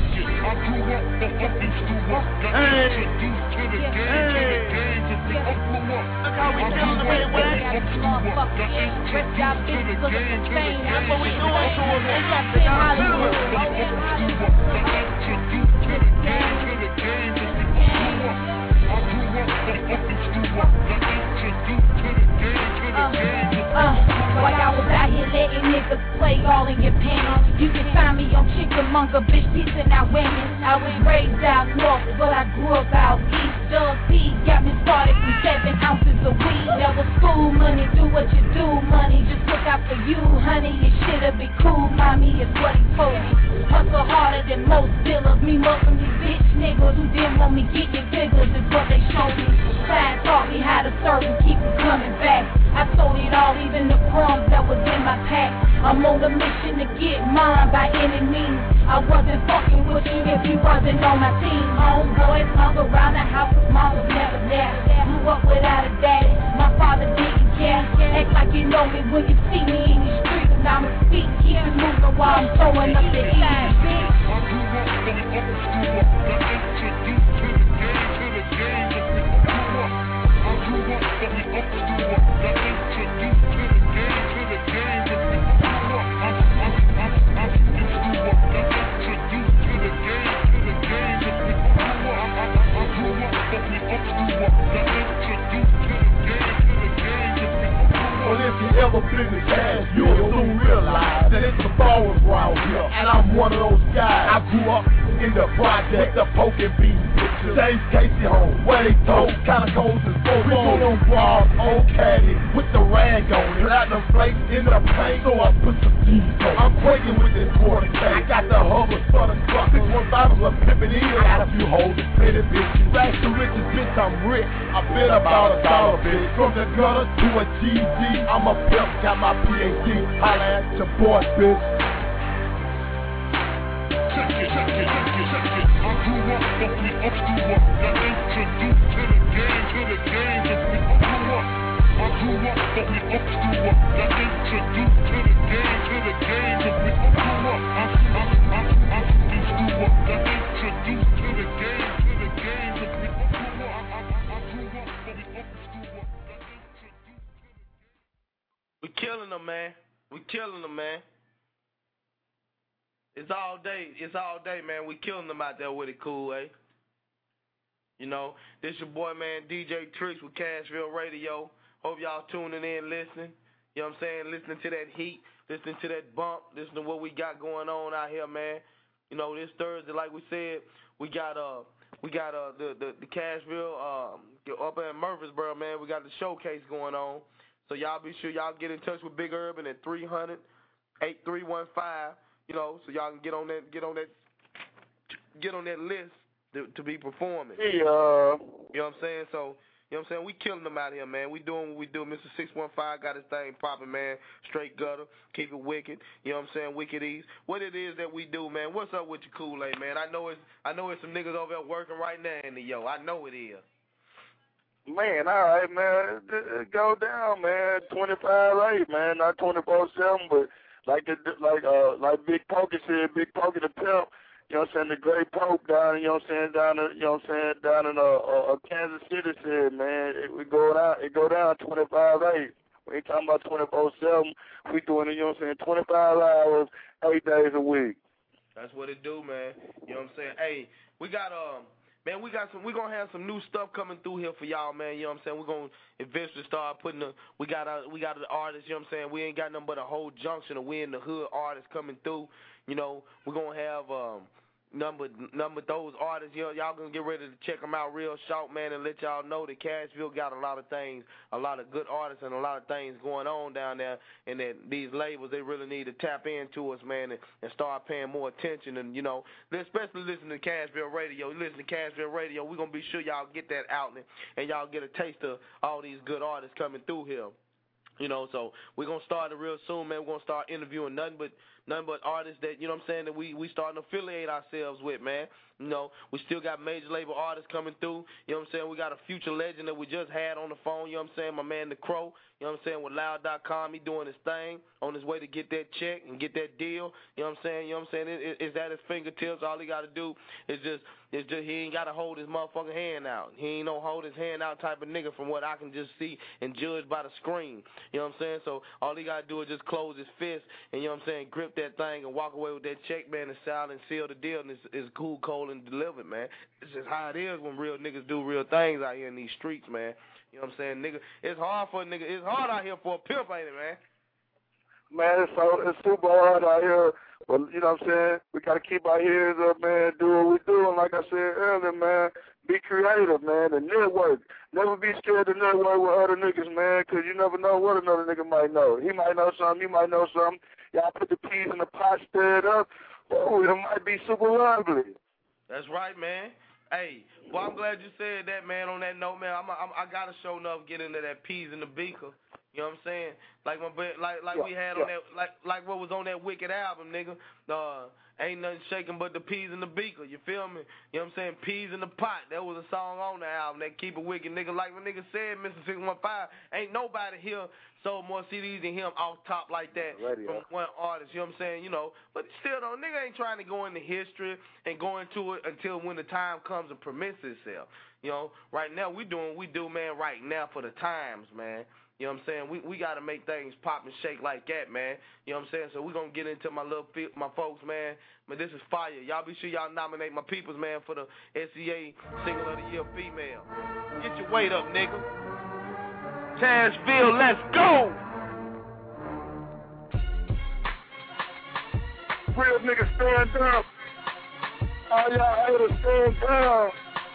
[SPEAKER 8] Hey. Look how we feeling the way we're at. Rest y'all bitches looking for fame. That's what we doing to them, man. That's in Hollywood. Uh, uh, while I was out here letting niggas play all in your pants, you can find me on Chickamauga, bitch, pissing out women. I was raised out north, but I grew up out east. Doug P got me started from seven ounces of weed. That was school money, do what you do, money. Just look out for you, honey. Your shit'll be cool, mommy, is what he told me. Hustle harder than most dealers. Me most of these bitch niggas who didn't want me get your figures is what they showed me. Class taught me how to serve and keep it coming back. I sold it all, even the crumbs that was in my pack. A
[SPEAKER 19] I'm on a mission to get mine by any means. I wasn't fucking with you if you wasn't on my team. Homeboys hung around the house, cause mom was never there. Grew up without a daddy, my father didn't care. Act like you know me when you see me in the street. And I'ma speak, keep it moving while I'm throwing up the heat.
[SPEAKER 17] Well, if you ever been to cash, you'll soon realize that it's the ball around here, and I'm one of those guys. I grew up in the project with the poking beat pictures. James Casey home, where they told kinda goes and so we go on broad, old caddy with the rag on it. Platinum flakes in the paint, so I put some D's on. I'm breaking with this quarter cake. I got the hubble for the truck. Six one bottles of pimpin' in. I got a few hoes and pretty bitches. Rags to riches, bitch, I'm rich. I been about a dollar, bitch. From the gutter to a G D, I'm a pimp, got my P H D. Holla at your boy, bitch. Check it, check it, check it, check it. I grew up, but we up to up. Got introduced to the game, to the game, cause we grew up. I grew up, but we up to up. Got introduced to the game, to the game, cause we grew up. I, I, I, I, used to up. Got introduced to the game, to the game, cause we grew up. I, I, I grew up, but we up to up.
[SPEAKER 8] We killing them, man. We killing them, man. It's all day. It's all day, man. We killing them out there with it, cool, eh? You know, this your boy, man, D J Tricks with Cashville Radio. Hope y'all tuning in, listening. You know what I'm saying? Listening to that heat, listening to that bump, listening to what we got going on out here, man. You know, this Thursday, like we said, we got uh, we got uh, the the, the Cashville um, up in Murfreesboro, man. We got the showcase going on. So y'all be sure y'all get in touch with Big Urban at three hundred, eight three one five. You know, so y'all can get on that, get on that, get on that list to, to be performing.
[SPEAKER 14] Yeah.
[SPEAKER 8] You know what I'm saying? So, you know what I'm saying? We killing them out here, man. We doing what we do. Mister six one five got his thing popping, man. Straight gutter. Keep it wicked. You know what I'm saying? Wicked East. What it is that we do, man. What's up with your Kool-Aid, man? I know it's, I know it's some niggas over there working right now in the yo. I know it is.
[SPEAKER 14] Man, all right, man. It, it go down, man. twenty-five eight, man. Not twenty-four seven, but like the, like uh like Big Pokey said, Big Pokey the pimp. You know what I'm saying? The great Pope down, you know what I'm saying, down in, you know what I'm saying, down in uh, uh, Kansas City said, man, it we go down, it go down twenty-five eight. We ain't talking about twenty-four seven. We doing it, you know what I'm saying, twenty-five hours, eight days a week.
[SPEAKER 8] That's what it do, man. You know what I'm saying? Hey, we got um. Man, we got some. We're gonna have some new stuff coming through here for y'all, man. You know what I'm saying? We're gonna eventually start putting the. We got a. We got the artists. You know what I'm saying? We ain't got nothing but a whole junction of we in the hood artists coming through. You know, we're gonna have um number number those artists. You know, y'all gonna get ready to check them out real short, man, and let y'all know that Cashville got a lot of things, a lot of good artists, and a lot of things going on down there. And that these labels, they really need to tap into us, man, and, and start paying more attention. And you know, especially listen to Cashville Radio. Listen to Cashville Radio. We're gonna be sure y'all get that outlet and y'all get a taste of all these good artists coming through here. You know, so we're going to start it real soon, man. We're going to start interviewing nothing but nothing but artists that, you know what I'm saying, that we, we starting to affiliate ourselves with, man. You know, we still got major label artists coming through. You know what I'm saying? We got a future legend that we just had on the phone, you know what I'm saying, my man The Crow, you know what I'm saying, with loud dot com. He doing his thing on his way to get that check and get that deal. You know what I'm saying? You know what I'm saying? It, it, it's at his fingertips. All he got to do is just, it's just he ain't got to hold his motherfucking hand out. He ain't no hold his hand out type of nigga from what I can just see and judge by the screen. You know what I'm saying? So all he got to do is just close his fist and, you know what I'm saying, grip that thing and walk away with that check, man, and sell and seal the deal, and it's, it's cool, cold, and delivered, man. It's just how it is when real niggas do real things out here in these streets, man. You know what I'm saying, nigga? It's hard for a nigga. It's hard out here for a pimp, ain't it, man?
[SPEAKER 14] Man, it's so it's super hard out here. But you know what I'm saying? We gotta keep our ears up, man. Do what we do, and like I said earlier, man, be creative, man, and network. Never be scared to network with other niggas, man, because you never know what another nigga might know. He might know something. You might know something. Y'all put the peas in the pot, stir it up. Oh, it might be super lovely.
[SPEAKER 8] That's right, man. Hey, well, I'm glad you said that, man. On that note, man, I'm, I'm, I gotta show enough get into that peas in the beaker. You know what I'm saying? Like my like like
[SPEAKER 14] yeah,
[SPEAKER 8] we had
[SPEAKER 14] yeah.
[SPEAKER 8] on that like like what was on that Wicked album, nigga. Uh, ain't nothing shaking but the peas in the beaker. You feel me? You know what I'm saying? Peas in the pot. That was a song on the album that keep it wicked, nigga. Like my nigga said, Mister six one five, ain't nobody here sold more C Ds than him off top like that
[SPEAKER 14] Radio.
[SPEAKER 8] from one artist. You know what I'm saying? You know, but still though, nigga ain't trying to go into history and go into it until when the time comes and permits itself. You know, right now we doing what we do, man. Right now for the times, man. You know what I'm saying? We we got to make things pop and shake like that, man. You know what I'm saying? So we're going to get into my little my folks, man. But this is fire. Y'all be sure y'all nominate my peoples, man, for the S E A Single of the Year Female. Get your weight up, nigga. Tashville, let's go!
[SPEAKER 11] Real niggas stand up. All y'all haters stand down.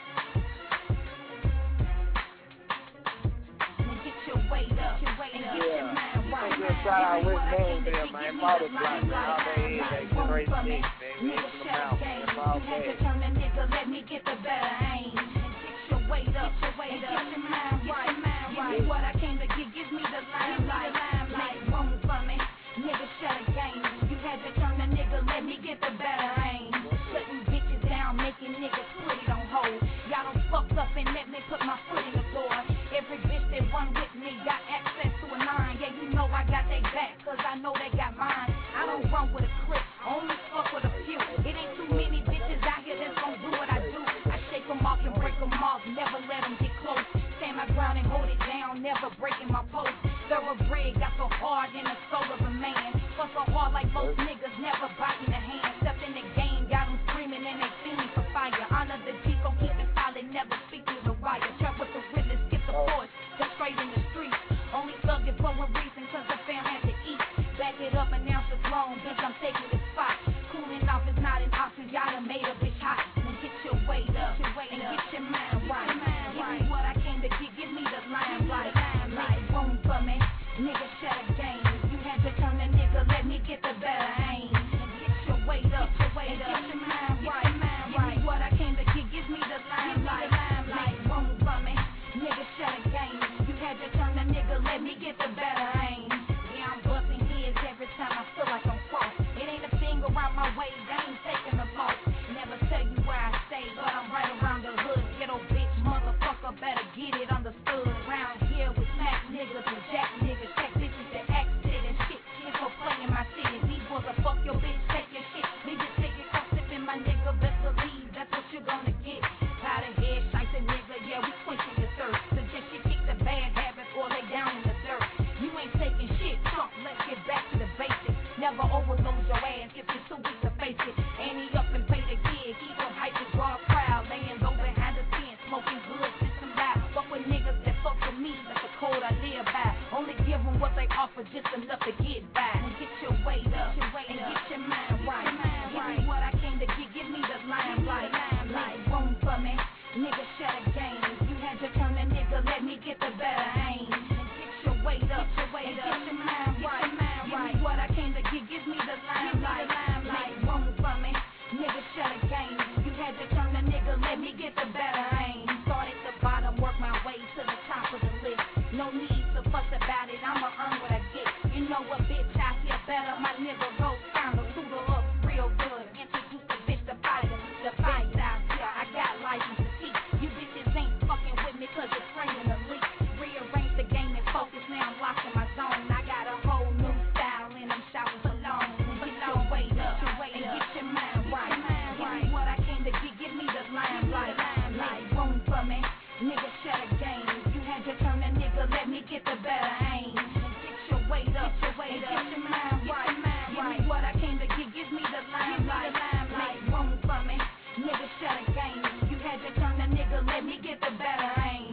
[SPEAKER 14] Shout out with Moon there, man. Motor Block, man. All they is, they straight six, man. We in the mouth, man. It's all bad.
[SPEAKER 19] Let me get the better aim. Get your weight up, get your weight up. Get your mind right, mind right. What I came to get, give me the limelight. Make room for me. Nigga, shut a game. You had to turn the nigga, let me get the better aim. Shutting bitches down, making niggas put it on hold. Y'all done fucked up and let me put my foot in the door. Every bitch that run with me got access to a nine. Yeah, you know I got they back, cause I know they got mine. I don't run with a clip, I only fuck with a few. It ain't too many bitches out here that's gon' do what I do. I shake them off and break them off, never let them get close. Stand my ground and hold it down, never breaking my post. Thoroughbred got so hard in the soul of a man. Fuck so hard like most niggas, never biting the hand. Stepped in the game, got them screaming and they see me for fire. Honor the G, gon' keep it solid, never speak through the wire. Trap with the realest, skip the force, just straight in the streets. Only thugged it for a reason, cause the fam had to eat. Back it up, announce it's long, bitch, I'm taking the spot. Cooling off is not an option, y'all done made a bitch hot. And get your weight up, get your weight and up. Get your mind right. Give me what I came to get, give me the limelight. Make room for me, nigga, shut a game. You had to turn the nigga, let me get the better aim. And get your weight up, get your weight up. Get your mind right. Give me what I came to get, give me the limelight. Make room for me, nigga, shut a game. You had to turn the nigga, let me get the better aim. Yeah, I'm busting heads every time I feel like I'm crossed. It ain't a thing around my way, they ain't taking the loss. Never tell you where I stay, but I'm right around the hood. Ghetto bitch, motherfucker, better get it understood. Round here with smack niggas and jack niggas, check bitches that act shit and shit. Kids for playing my city. These boys will fuck your bitch, take your shit. Leave your ticket, come sipping my nigga, best believe that's what you're gonna get. Tired of head, shites and nigga, yeah, we quenching your thirst. Suggest you kick the bad habits or lay down in the dirt. You ain't taking shit, chump, let's get back to the basics. Never overload your ass if you're too weak to face it. Ante up and pay the gig, keep them hype and draw a crowd. Laying low behind the scenes, smoking good, system loud. Fuck with niggas that fuck with me, that's the code I live by. Only give them what they offer, just enough to get by. And get your weight up, get your weight and up. Get your mind right. Give me what I came to get, give me the limelight. Make room for me, nigga, shut a game. You had to turn the nigga, let me get the better aim. And get your weight up, get your weight up. Get your mind right. Give me what I came to get, give me the limelight. Make room for me, nigga, shut a game. You had to turn the nigga, let me get the better aim. Start at the bottom, work my way to the top of the list. No need to fuss about it, I'ma earn what I get. You know what, bitch, I hear better. My nigga goes down, suit her up real good. Introduce the bitch to fighter, the fight out here. I got license to teach. You bitches ain't fucking with me cause you're training the leak. Rearrange the game and focus, now I'm locked in my zone. I got a whole new style and I'm shouting alone. Get your weight up, and get your mind right. Give me what I came to get, give me the limelight. Make room for me, nigga, shut a game. You had to turn the nigga, let me get the better aim. Get your weight up, get your weight up. Get your mind right. Give me what I came to get, give me the limelight. Make room for me, nigga, shut a game. You had to turn the nigga, let me get the better aim.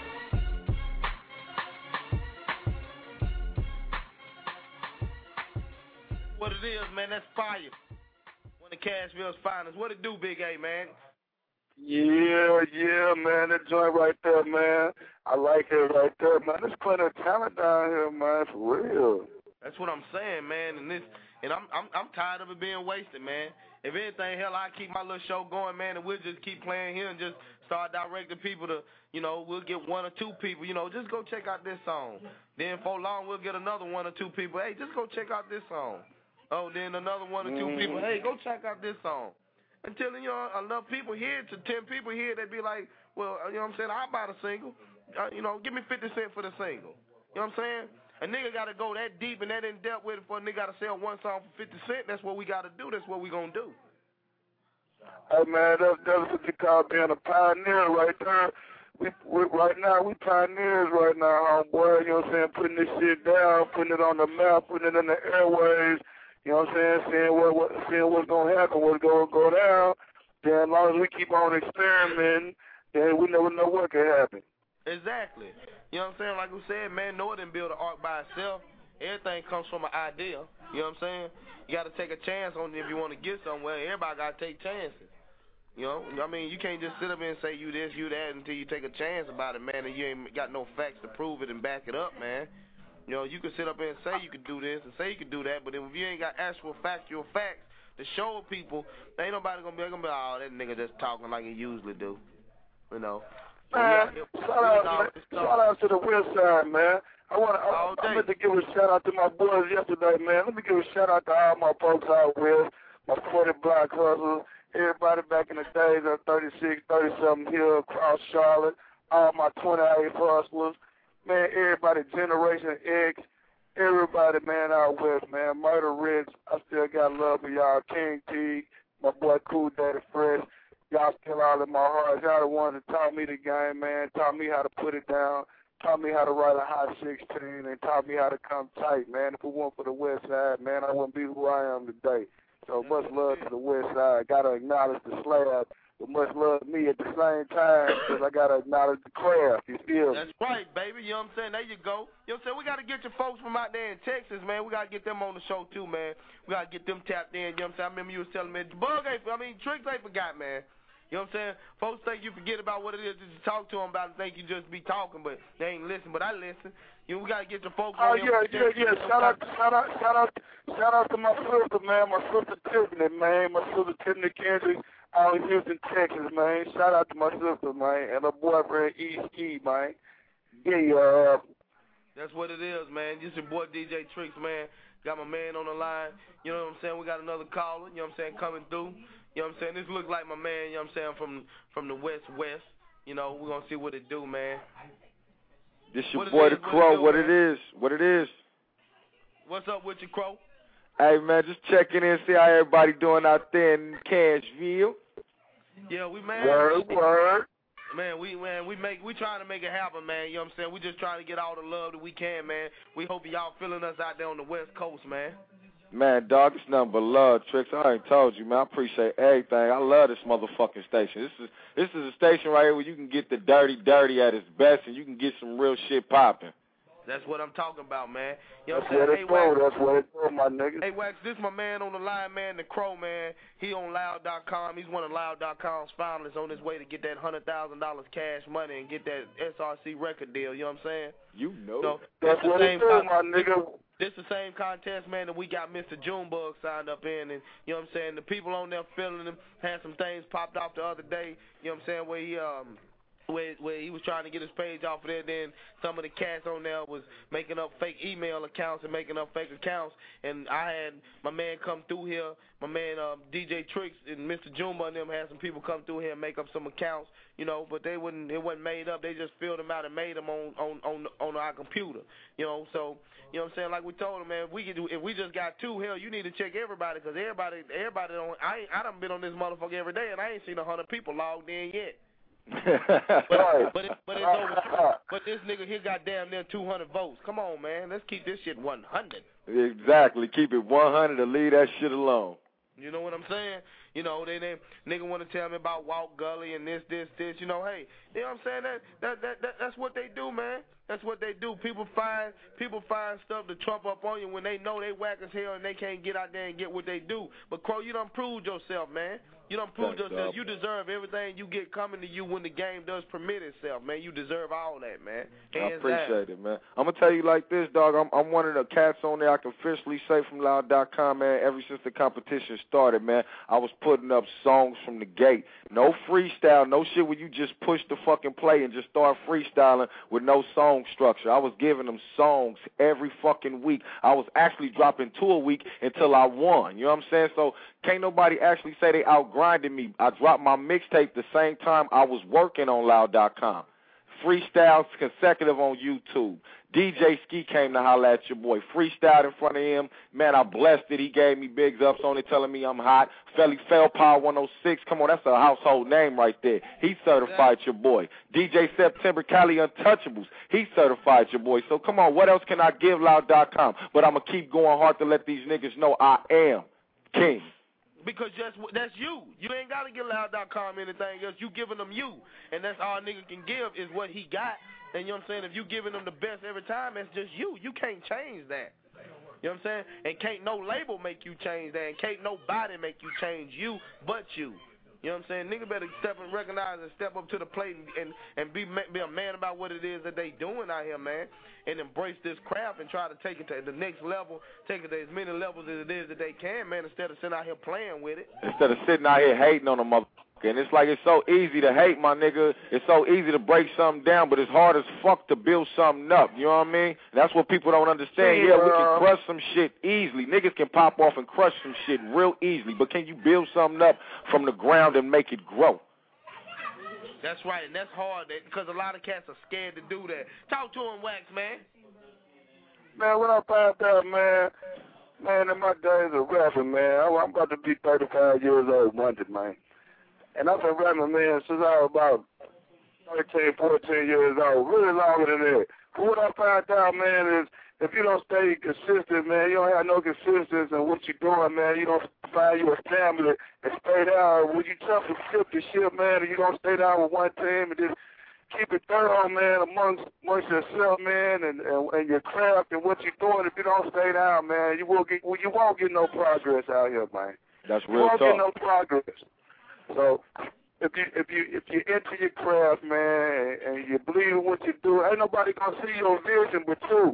[SPEAKER 8] What it is, man, that's fire. One of Cashville's finest. What it do, Big A, man?
[SPEAKER 11] Yeah, yeah, man, that joint right there, man. I like it right there, man. There's plenty of talent down here, man, for real.
[SPEAKER 8] That's That's what I'm saying, man. And this, and I'm I'm I'm tired of it being wasted, man. If anything, hell, I keep my little show going, man, and we'll just keep playing here and just start directing people to, you know, we'll get one or two people, you know, just go check out this song. Then for long, we'll get another one or two people. Hey, just go check out this song. Oh, then another one or two mm-hmm. people. Hey, go check out this song. Until, you know, enough people here to ten people here, they'd be like, well, you know what I'm saying, I'll buy the single. Uh, you know, give me fifty cents for the single. You know what I'm saying? A nigga got to go that deep and that in depth with it for a nigga got to sell one song for fifty cents. That's what we got to do. That's what we going to do.
[SPEAKER 14] Hey, man, that's, that's what you call being a pioneer right there. We, we Right now, we pioneers right now, homeboy. You know what I'm saying? Putting this shit down, putting it on the map, putting it in the airways. You know what I'm saying? Seeing, what, what, seeing what's going to happen, what's going to go down. Then as long as we keep on experimenting, then we never know what can happen.
[SPEAKER 8] Exactly. You know what I'm saying? Like we said, man, Noah didn't build an ark by itself. Everything comes from an idea. You know what I'm saying? You got to take a chance on it if you want to get somewhere. Everybody got to take chances. You know? I mean, you can't just sit up and say you this, you that until you take a chance about it, man, and you ain't got no facts to prove it and back it up, man. You know, you can sit up and say you can do this and say you can do that, but if you ain't got actual factual facts to show people, ain't nobody going to be going to be, oh, that nigga just talking like he usually do. You know?
[SPEAKER 14] Man, shout out, man. Shout out to the West Side, man. I want to. I, I meant to give a shout out to my boys yesterday, man. Let me give a shout out to all my folks out west, my forty block hustlers, everybody back in the days of thirty-six, thirty-seven here across Charlotte, all my twenty-eight hustlers, man. Everybody, Generation X, everybody, man, out west, man. Murder Rich, I still got love for y'all. King T, my boy Cool Daddy Fresh. Y'all still all in my heart. Y'all the ones that taught me the game, man, taught me how to put it down, taught me how to write a hot sixteen, and taught me how to come tight, man. If it weren't for the West Side, man, I wouldn't be who I am today. So much love to the West Side. Got to acknowledge the slab, but much love to me at the same time because I got to acknowledge the craft, you feel me?
[SPEAKER 8] That's right, baby. You know what I'm saying? There you go. You know what I'm saying? We got to get your folks from out there in Texas, man. We got to get them on the show, too, man. We got to get them tapped in. You know what I'm saying? I remember you was telling me, Bug ain't, I mean, Tricks ain't forgot, man. You know what I'm saying? Folks think you forget about what it is that you talk to them about and think you just be talking, but they ain't listen. But I listen. You know, we got to get your folks
[SPEAKER 14] Oh,
[SPEAKER 8] on
[SPEAKER 14] yeah, yeah, yeah. Shout out, shout out, shout out, shout out to my sister, man. My sister Tiffany, man. My sister Tiffany Kendrick out in Houston, Texas, man. Shout out to my sister, man. And her boyfriend, East Key, man. Yeah.
[SPEAKER 8] That's what it is, man. This your boy D J Tricks, man. Got my man on the line. You know what I'm saying? We got another caller, you know what I'm saying, coming through. You know what I'm saying? This looks like my man, you know what I'm saying, from from the West West. You know, we're going to see what it do, man.
[SPEAKER 20] This your boy, the Crow. What it is. What it is.
[SPEAKER 8] What's up with you, Crow?
[SPEAKER 20] Hey, man, just checking in, see how everybody doing out there in Cashville.
[SPEAKER 8] Yeah, we, man.
[SPEAKER 14] Word, word.
[SPEAKER 8] Man, we man, we make we trying to make it happen, man. You know what I'm saying? We just trying to get all the love that we can, man. We hope y'all feeling us out there on the West Coast, man.
[SPEAKER 20] Man, dog, it's nothing but love, Tricks. I ain't told you, man. I appreciate everything. I love this motherfucking station. This is this is a station right here where you can get the dirty, dirty at its best, and you can get some real shit popping.
[SPEAKER 8] That's what I'm talking about, man. You know
[SPEAKER 14] That's
[SPEAKER 8] what I'm
[SPEAKER 14] what
[SPEAKER 8] saying?
[SPEAKER 14] it's for. That's what it's for, my nigga.
[SPEAKER 8] Hey, Wax, this my man on the line, man, the Crow, man. He on Loud dot com. He's one of Loud dot com's finalists on his way to get that one hundred thousand dollars cash money and get that S R C record deal. You know what I'm saying?
[SPEAKER 20] You know.
[SPEAKER 8] So,
[SPEAKER 14] That's
[SPEAKER 8] the
[SPEAKER 14] what
[SPEAKER 8] same
[SPEAKER 14] it's for,
[SPEAKER 8] con-
[SPEAKER 14] my nigga.
[SPEAKER 8] This the same contest, man, that we got Mister Junebug signed up in, and you know what I'm saying. The people on there feeling him had some things popped off the other day. You know what I'm saying, where he um. Where, where he was trying to get his page off of there, then some of the cats on there was making up fake email accounts and making up fake accounts, and I had my man come through here, my man uh, D J Tricks and Mister Juma and them had some people come through here and make up some accounts, you know, but they wouldn't, it wasn't made up, they just filled them out and made them on, on, on, on our computer, you know, so, you know what I'm saying, like we told them, man, if we, could do, if we just got two, hell, you need to check everybody, because everybody, everybody, don't, I, ain't, I done been on this motherfucker every day, and I ain't seen a hundred people logged in yet. but but, it, but it's over. But this nigga here got damn near two hundred votes. Come on, man. Let's keep this shit one hundred.
[SPEAKER 20] Exactly. Keep it one hundred and leave that shit alone.
[SPEAKER 8] You know what I'm saying? You know, they, they nigga want to tell me about Walt Gully and this, this, this. You know, hey, you know what I'm saying? That, that, that, that that's what they do, man. That's what they do. People find people find stuff to trump up on you when they know they whack as hell and they can't get out there and get what they do. But Crow, you done proved yourself, man. You done proved
[SPEAKER 20] Thanks,
[SPEAKER 8] yourself.
[SPEAKER 20] dog.
[SPEAKER 8] You deserve everything you get coming to you when the game does permit itself, man. You deserve all that, man. Hands
[SPEAKER 20] I appreciate
[SPEAKER 8] down.
[SPEAKER 20] it, man. I'm gonna tell you like this, dog. I'm I'm one of the cats on there I can officially say from loud dot com, man. Ever since the competition started, man, I was putting up songs from the gate. No freestyle, no shit where you just push the fucking play and just start freestyling with no song structure. I was giving them songs every fucking week. I was actually dropping two a week until I won. You know what I'm saying? So can't nobody actually say they outgrinded me. I dropped my mixtape the same time I was working on loud dot com. Freestyles consecutive on YouTube. D J Ski came to holler at your boy. Freestyled in front of him. Man, I blessed it. He gave me bigs ups on it, telling me I'm hot. Felly Fell Power one oh six. Come on, that's a household name right there. He certified your boy. D J September Cali Untouchables. He certified your boy. So come on, what else can I give loud dot com? But I'm going to keep going hard to let these niggas know I am king.
[SPEAKER 8] Because just that's you. You ain't got to give loud dot com anything else. You giving them you. And that's all a nigga can give is what he got. And you know what I'm saying? If you giving them the best every time, that's just you. You can't change that. You know what I'm saying? And can't no label make you change that. And can't nobody make you change you but you. You know what I'm saying? Nigga better step and recognize and step up to the plate and, and, and be, be a man about what it is that they doing out here, man. And embrace this craft and try to take it to the next level, take it to as many levels as it is that they can, man, instead of sitting out here playing with it.
[SPEAKER 20] Instead of sitting out here hating on a motherfucker. And it's like it's so easy to hate, my nigga. It's so easy to break something down, but it's hard as fuck to build something up. You know what I mean? That's what people don't understand. Yeah, we can crush some shit easily. Niggas can pop off and crush some shit real easily, but can you build something up from the ground and make it grow?
[SPEAKER 8] That's right, and that's hard because a lot of cats are scared to do that. Talk to him, Wax, man.
[SPEAKER 14] Man, when I found out, man, man, in my days of rapping, man, I'm about to be thirty-five years old Monday, man. And I've been rapping, man, since I was about thirteen, fourteen years old, really longer than that. But what I found out, man, is if you don't stay consistent, man, you don't have no consistency in what you're doing, man, you don't find you a family and stay down. When you jump and flip the shit, man, and you don't stay down with one team and just keep it thorough, man, amongst, amongst yourself, man, and, and, and your craft and what you're doing, if you don't stay down, man, you won't get, well, you won't get no progress out here, man.
[SPEAKER 20] That's
[SPEAKER 14] you
[SPEAKER 20] real
[SPEAKER 14] won't
[SPEAKER 20] talk.
[SPEAKER 14] get no progress. So if you if you if you're into your craft, man, and you believe in what you do, ain't nobody gonna see your vision but you.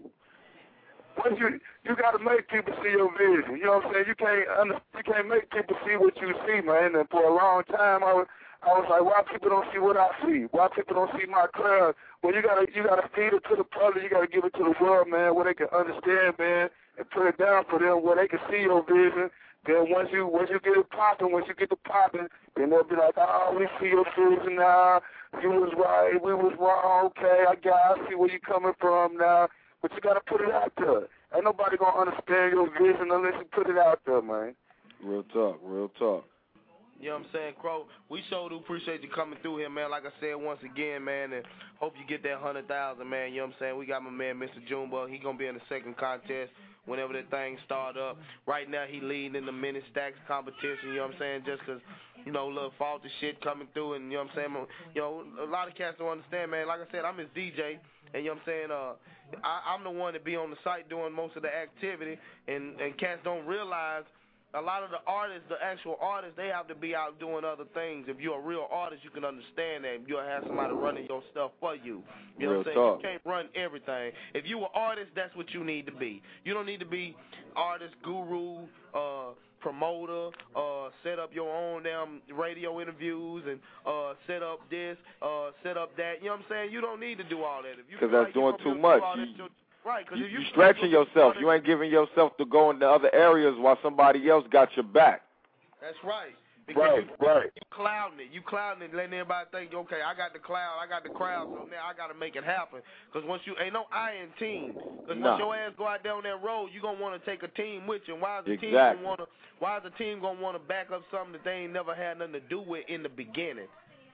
[SPEAKER 14] Once you you gotta make people see your vision. You know what I'm saying? You can't under, you can't make people see what you see, man. And for a long time, I was I was like, why people don't see what I see? Why people don't see my craft? Well, you gotta you gotta feed it to the public. You gotta give it to the world, man, where they can understand, man, and put it down for them, where they can see your vision. Then once you once you get it popping, once you get the popping, then they'll be like, oh, we see your vision now. You was right, we was wrong. Okay, I got, I see where you coming from now. But you gotta put it out there. Ain't nobody gonna understand your vision unless you put it out there, man.
[SPEAKER 20] Real talk, real talk.
[SPEAKER 8] You know what I'm saying, Crow? We sure do appreciate you coming through here, man. Like I said once again, man, and hope you get that one hundred thousand, man. You know what I'm saying? We got my man, Mister Junebug. He going to be in the second contest whenever that thing start up. Right now, he leading in the mini stacks competition, you know what I'm saying, just because, you know, little faulty shit coming through, and, you know what I'm saying, you know, a lot of cats don't understand, man. Like I said, I'm his D J, and, you know what I'm saying, uh, I, I'm the one that be on the site doing most of the activity, and, and cats don't realize a lot of the artists, the actual artists, they have to be out doing other things. If you're a real artist, you can understand that. You'll have somebody running your stuff for you. You know
[SPEAKER 20] real
[SPEAKER 8] what I'm saying?
[SPEAKER 20] talk.
[SPEAKER 8] You can't run everything. If you're an artist, that's what you need to be. You don't need to be artist, guru, uh, promoter, uh, set up your own damn radio interviews and uh, set up this, uh, set up that. You know what I'm saying? You don't need to do all that.
[SPEAKER 20] Because that's doing too much. You,
[SPEAKER 8] Right, because
[SPEAKER 20] you,
[SPEAKER 8] if you,
[SPEAKER 20] you stretching yourself. You ain't giving yourself to go into other areas while somebody else got your back.
[SPEAKER 8] That's right. Because
[SPEAKER 14] right,
[SPEAKER 8] you,
[SPEAKER 14] right.
[SPEAKER 8] You clouding it. You clouding it, letting everybody think, okay, I got the cloud, I got the crowd, so now I got to make it happen. Because once you, ain't no I in team. Because
[SPEAKER 20] nah.
[SPEAKER 8] once your ass go out there on that road, you going to want to take a team with you. And why is the
[SPEAKER 20] exactly.
[SPEAKER 8] team going to want to, why is the team going to want to back up something that they ain't never had nothing to do with in the beginning?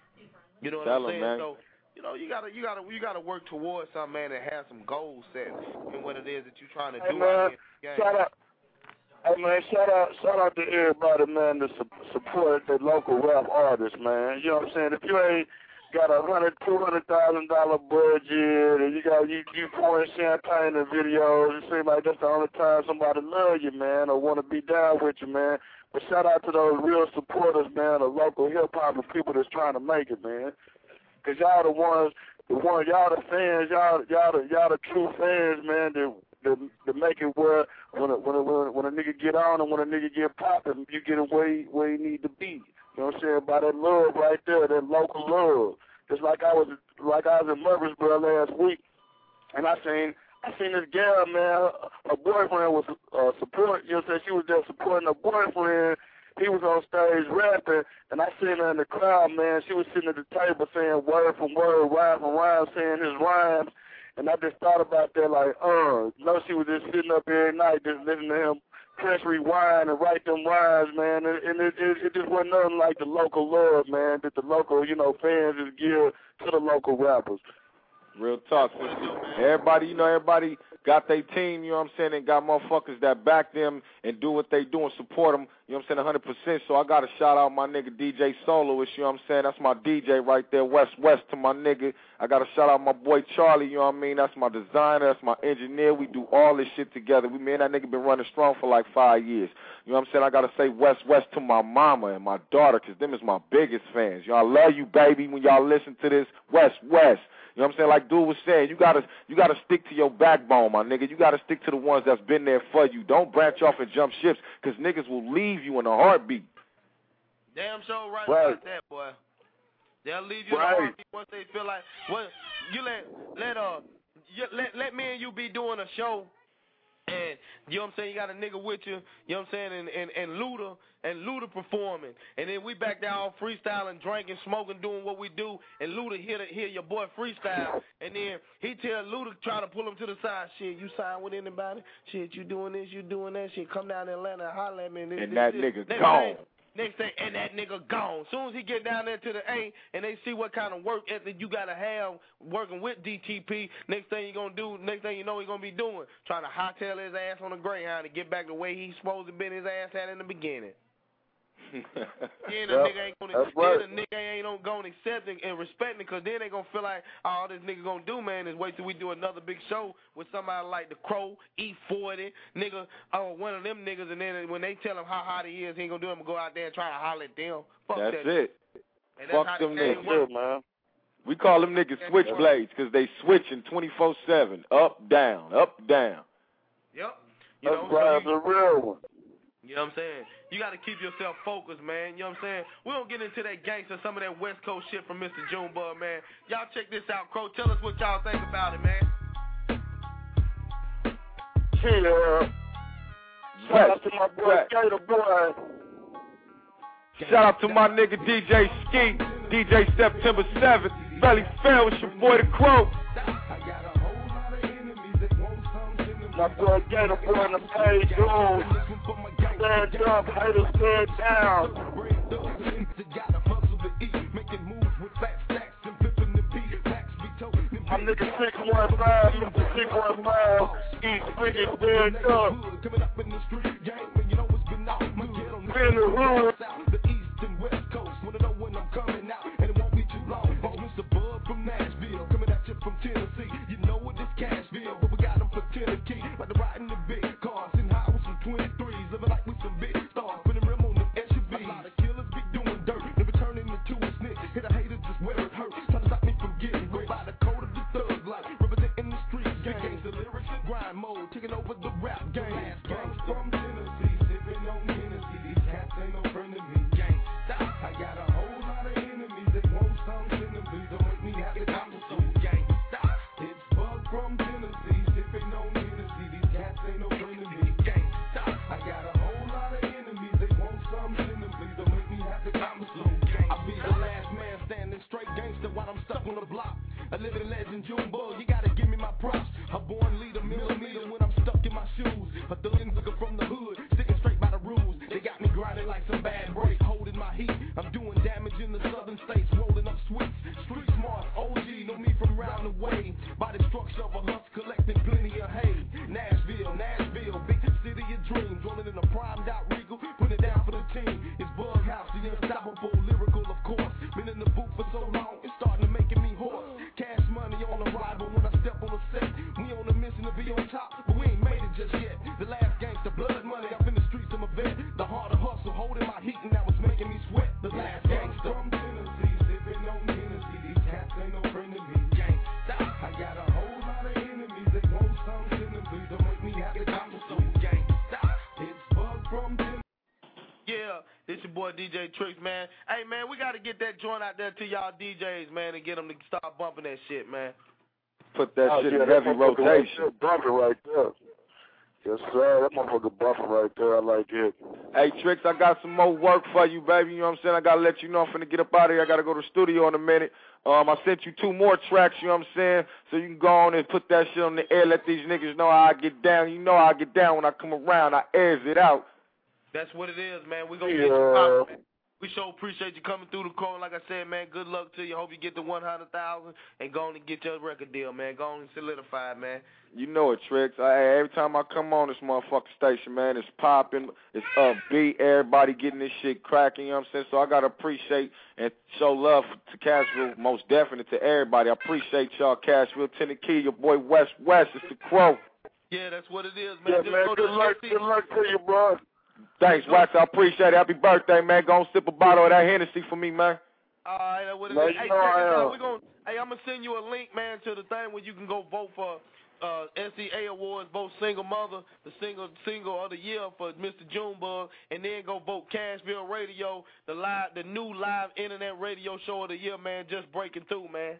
[SPEAKER 8] You know what
[SPEAKER 20] Tell
[SPEAKER 8] I'm saying?
[SPEAKER 20] them, man.
[SPEAKER 8] So, you know, you gotta, you gotta, you gotta work towards something, man, and have some goals set in what it is that you're trying to
[SPEAKER 14] Hey,
[SPEAKER 8] do.
[SPEAKER 14] man,
[SPEAKER 8] out here.
[SPEAKER 14] shout out, hey man, shout out, shout out to everybody, man, to su- support the local rap artists, man. You know what I'm saying? If you ain't, got a hundred, two hundred thousand dollar budget, and you got you you pouring champagne in videos. It seems like that's the only time somebody love you, man, or want to be down with you, man. But shout out to those real supporters, man, the local hip hop and people that's trying to make it, man. Cause y'all the ones, the ones, y'all the fans, y'all, y'all the, y'all the true fans, man. That that, that make it where when a, when a, when a nigga get on and when a nigga get popping, you get him where he, where he need to be. You know what I'm saying? By that love right there, that local love. Just like I was, like I was in Murfreesboro last week, and I seen, I seen this girl, man. Her, her boyfriend was uh, support. You know what I'm saying? She was there supporting her boyfriend. He was on stage rapping, and I seen her in the crowd, man. She was sitting at the table saying word for word, rhyme for rhyme, saying his rhymes, and I just thought about that, like, uh, no, she was just sitting up every night just listening to him press rewind and write them rhymes, man, and, and it, it, it just wasn't nothing like the local love, man, that the local, you know, fans just give to the local rappers.
[SPEAKER 20] Real talk, sister. Everybody, you know, everybody got their team, you know what I'm saying, and got motherfuckers that back them and do what they do and support them, you know what I'm saying, one hundred percent. So I got to shout out my nigga D J Soloist, you know what I'm saying. That's my D J right there, West West to my nigga. I got to shout out my boy Charlie, you know what I mean. That's my designer, that's my engineer. We do all this shit together. We, me and that nigga been running strong for like five years. You know what I'm saying. I got to say West West to my mama and my daughter, because them is my biggest fans. Y'all love you, baby, when y'all listen to this. West West. You know what I'm saying? Like Dude was saying, you gotta you gotta stick to your backbone, my nigga. You gotta stick to the ones that's been there for you. Don't branch off and jump ships, because niggas will leave you in a heartbeat.
[SPEAKER 8] Damn sure right,
[SPEAKER 14] right
[SPEAKER 8] about that, boy. They'll leave you
[SPEAKER 14] right.
[SPEAKER 8] in a heartbeat once they feel like, well, you let let uh you, let let me and you be doing a show, and you know what I'm saying, you got a nigga with you, you know what I'm saying, and and, and Luda and Luda performing, and then we back there all freestyling, drinking, smoking, doing what we do, and Luda hear the, hear your boy freestyle, and then he tell Luda, try to pull him to the side, shit, you sign with anybody? Shit, you doing this, you doing that, shit, come down to Atlanta and holler at me. And, this,
[SPEAKER 20] and
[SPEAKER 8] this,
[SPEAKER 20] that
[SPEAKER 8] this,
[SPEAKER 20] nigga
[SPEAKER 8] this,
[SPEAKER 20] gone.
[SPEAKER 8] Thing, next thing, and that nigga gone. Soon as he get down there to the A, and they see what kind of work ethic you gotta have working with D T P, next thing you gonna do, next thing you know he gonna be doing, trying to hightail his ass on a Greyhound to get back the way he's supposed to been his ass at in the beginning. Then the
[SPEAKER 14] yep,
[SPEAKER 8] nigga ain't gonna,
[SPEAKER 14] right.
[SPEAKER 8] then the nigga ain't gonna accept it and respect it, because then they gonna feel like, oh, all this nigga gonna do, man, is wait till we do another big show with somebody like the Crow, E forty, nigga, oh, one of them niggas, and then when they tell him how hot he is, he ain't gonna do it, go out there and try to holler at them. Fuck
[SPEAKER 20] that's
[SPEAKER 8] that
[SPEAKER 20] it.
[SPEAKER 8] and
[SPEAKER 20] Fuck
[SPEAKER 8] that's
[SPEAKER 20] them
[SPEAKER 8] niggas.
[SPEAKER 14] That's it, man.
[SPEAKER 20] We call them niggas switchblades, because they switching twenty-four seven, up, down, up, down.
[SPEAKER 8] Yep. You know,
[SPEAKER 14] that's
[SPEAKER 8] so
[SPEAKER 14] the real one.
[SPEAKER 8] You know what I'm saying? You got to keep yourself focused, man. You know what I'm saying? We don't get into that gangster, some of that West Coast shit from Mister Junebug, man. Y'all check this out, Crow. Tell us what y'all think about it, man.
[SPEAKER 14] Yeah. Shout out to my boy Gator Boy.
[SPEAKER 20] Shout out to my nigga D J Ski, D J September seventh. Belly Fair with your boy the Crow.
[SPEAKER 14] My boy Gator Boy in the page, dude. Stand up, haters stand down. I'm nigga six one five, six one five, East Wicked, stand up. In the hood.
[SPEAKER 3] The East and West Coast, wanna know when I'm coming out, and it won't be too long. Oh, Mister Bud from Nashville, coming at you from Tennessee. You know what this Cashville, but we got them for Tennessee. Like the riding the big cars and highways from twenty-threes, living like we some big stars, putting rim on the S U Vs. A lot of killers be doing dirt, never turning into a snitch. Hit a hater just where it hurts, trying to stop me from getting ripped by the code of the thug life, representing the street gang. The lyrics and grind mode, taking over the rap game. Gangs from Tennessee, sipping on Hennessy. These cats ain't no friend of me. Gang, stop. I got a whole lot of enemies that want some sympathy. Don't make me have to come to gang. Stop. It's Bug from Tennessee, sipping on Hennessy. These cats ain't no friend.
[SPEAKER 17] blood money up in the streets of my vet. The harder hustle, holding my heat, and that was making me sweat. The last gangster. From Tennessee, sipping on Tennessee. These cats ain't no friend to me. Gangsta. I got a whole lot of enemies that want some sympathy. Don't make me have to come so gangsta. It's Bug from Tennessee.
[SPEAKER 8] Yeah, this your boy D J Tricks, man. Hey, man, we got to get that joint out there to y'all D Js, man, and get them to start bumping that shit, man.
[SPEAKER 20] Put that
[SPEAKER 14] oh,
[SPEAKER 20] shit
[SPEAKER 14] yeah,
[SPEAKER 20] in heavy rotation.
[SPEAKER 14] Bumping right there. Yes, sir. That motherfucker bumping right there. I like it.
[SPEAKER 20] Hey, Tricks, I got some more work for you, baby. You know what I'm saying? I got to let you know I'm finna get up out of here. I got to go to the studio in a minute. Um, I sent you two more tracks, you know what I'm saying? So you can go on and put that shit on the air, let these niggas know how I get down. You know how I get down when I come around. I airs it out.
[SPEAKER 8] That's what it is, man. We gonna
[SPEAKER 14] yeah.
[SPEAKER 8] get you poppin', man. We sure appreciate you coming through the call. Like I said, man, good luck to you. Hope you get the one hundred thousand and go on and get your record deal, man. Go on and solidify it, man.
[SPEAKER 20] You know it, Tricks. I, every time I come on this motherfucking station, man, it's popping, it's upbeat, everybody getting this shit cracking, you know what I'm saying? So I got to appreciate and show love to Cashville, most definitely to everybody. I appreciate y'all, Cashville, Tennessee, your boy West West, it's the Crow.
[SPEAKER 8] Yeah, that's what it is, man.
[SPEAKER 14] Yeah,
[SPEAKER 8] Just
[SPEAKER 14] man,
[SPEAKER 8] go
[SPEAKER 14] good
[SPEAKER 8] to
[SPEAKER 14] luck, good luck to you, bro.
[SPEAKER 20] Thanks, Wax. I appreciate it. Happy birthday, man. Go and sip a bottle of that Hennessy for me, man.
[SPEAKER 8] All right, that's what it
[SPEAKER 14] Man,
[SPEAKER 8] is.
[SPEAKER 14] you
[SPEAKER 8] Hey,
[SPEAKER 14] know
[SPEAKER 8] check
[SPEAKER 14] I
[SPEAKER 8] this
[SPEAKER 14] am.
[SPEAKER 8] out. We're gonna, hey, I'm going to send you a link, man, to the thing where you can go vote for uh, S E A Awards, vote Single Mother, the single single of the year for Mister Junebug, and then go vote Cashville Radio, the live, the new live internet radio show of the year, man, just breaking through, man.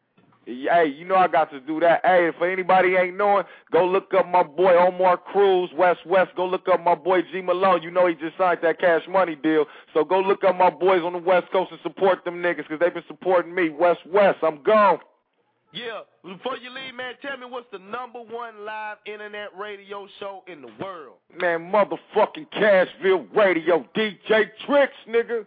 [SPEAKER 20] Hey, you know I got to do that. Hey, for anybody ain't knowing, go look up my boy Omar Cruz, West West. Go look up my boy G Malone. You know he just signed that Cash Money deal. So go look up my boys on the West Coast and support them niggas because they've been supporting me. West West, I'm gone.
[SPEAKER 8] Yeah, before you leave, man, tell me what's the number one live internet radio show in the world?
[SPEAKER 20] Man, motherfucking Cashville Radio, D J Tricks, nigga.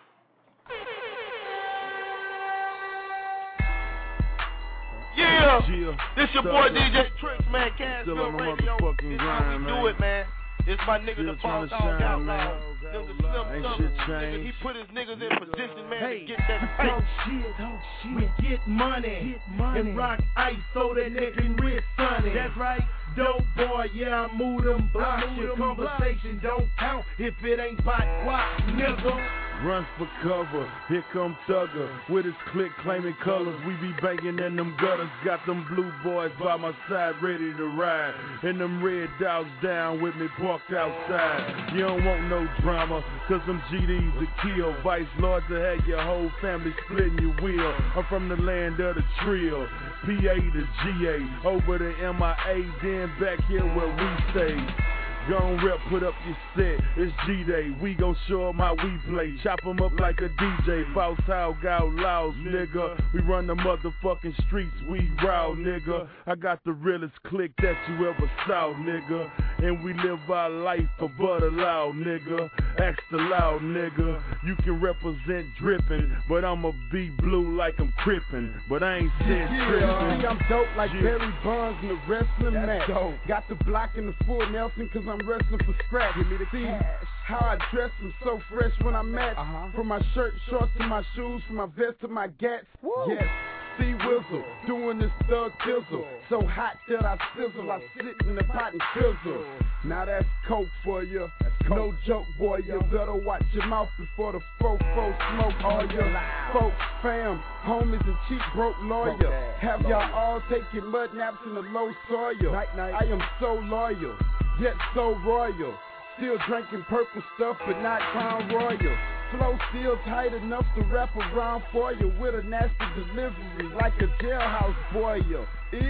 [SPEAKER 8] Yeah,
[SPEAKER 9] Yeah.
[SPEAKER 8] this your boy D J Tricks, man,
[SPEAKER 9] Still on
[SPEAKER 8] Cashville
[SPEAKER 9] the
[SPEAKER 8] Radio.
[SPEAKER 9] motherfucking
[SPEAKER 8] This how we
[SPEAKER 9] grind,
[SPEAKER 8] do
[SPEAKER 9] man.
[SPEAKER 8] it, man. This my nigga,
[SPEAKER 9] Still
[SPEAKER 8] the boss
[SPEAKER 9] tryna
[SPEAKER 8] dog
[SPEAKER 9] shine,
[SPEAKER 8] out
[SPEAKER 9] man.
[SPEAKER 8] loud. Them the Slim
[SPEAKER 9] Ain't
[SPEAKER 8] Thugs,
[SPEAKER 9] shit
[SPEAKER 8] nigga.
[SPEAKER 9] changed.
[SPEAKER 8] He put his niggas in position, man,
[SPEAKER 12] Hey,
[SPEAKER 8] to get that
[SPEAKER 12] talk
[SPEAKER 8] pay.
[SPEAKER 12] shit, talk shit. We get money, get money, and rock ice so that neck and wrist sunny. That's right. Dope boy, yeah, I move them blocks. Your conversation don't count if it ain't pot guap, nigga.
[SPEAKER 9] Run for cover, here come Thugger with his click claiming colors. We be banging in them gutters, got them blue boys by my side ready to ride, and them red dogs down with me parked outside. You don't want no drama, cause them G Ds to kill. Vice lords to have your whole family splitting your wheel. I'm from the land of the trill, P A to G A, over to M I A, then back here where we stay. Gon' rep, put up your set, it's G-Day, we gon' show 'em how we play. Chop 'em up like a D J, Boss How Got Laws, nigga. We run the motherfucking streets, we raw, nigga. I got the realest click that you ever saw, nigga. And we live our life for butter loud, nigga. Ask the loud, nigga. You can represent drippin', but I'ma be blue like I'm crippin'. But I ain't said
[SPEAKER 3] Yeah,
[SPEAKER 9] trippin'.
[SPEAKER 3] see, I'm dope like
[SPEAKER 9] Yeah.
[SPEAKER 3] Barry Bonds in the wrestling
[SPEAKER 9] That's
[SPEAKER 3] match.
[SPEAKER 9] dope.
[SPEAKER 3] Got the block in the full Nelson cause I'm wrestling for scratch. Give me the see how I dress, I'm so fresh when I match. Uh-huh. From my shirt, shorts to my shoes, from my vest to my gats. Woo. Yes, see Whistle, doing this thug fizzle. So hot that I sizzle, I sit in the pot and fizzle. Now that's coke for you. No joke, boy, you better watch your mouth before the fofo smoke all your folks, fam, homies and cheap broke lawyer. Have y'all all taking mud naps in the low soil. I am so loyal, yet so royal. Still drinking purple stuff, but not Crown Royal. Flow still tight enough to wrap around for you with a nasty delivery like a jailhouse boiler.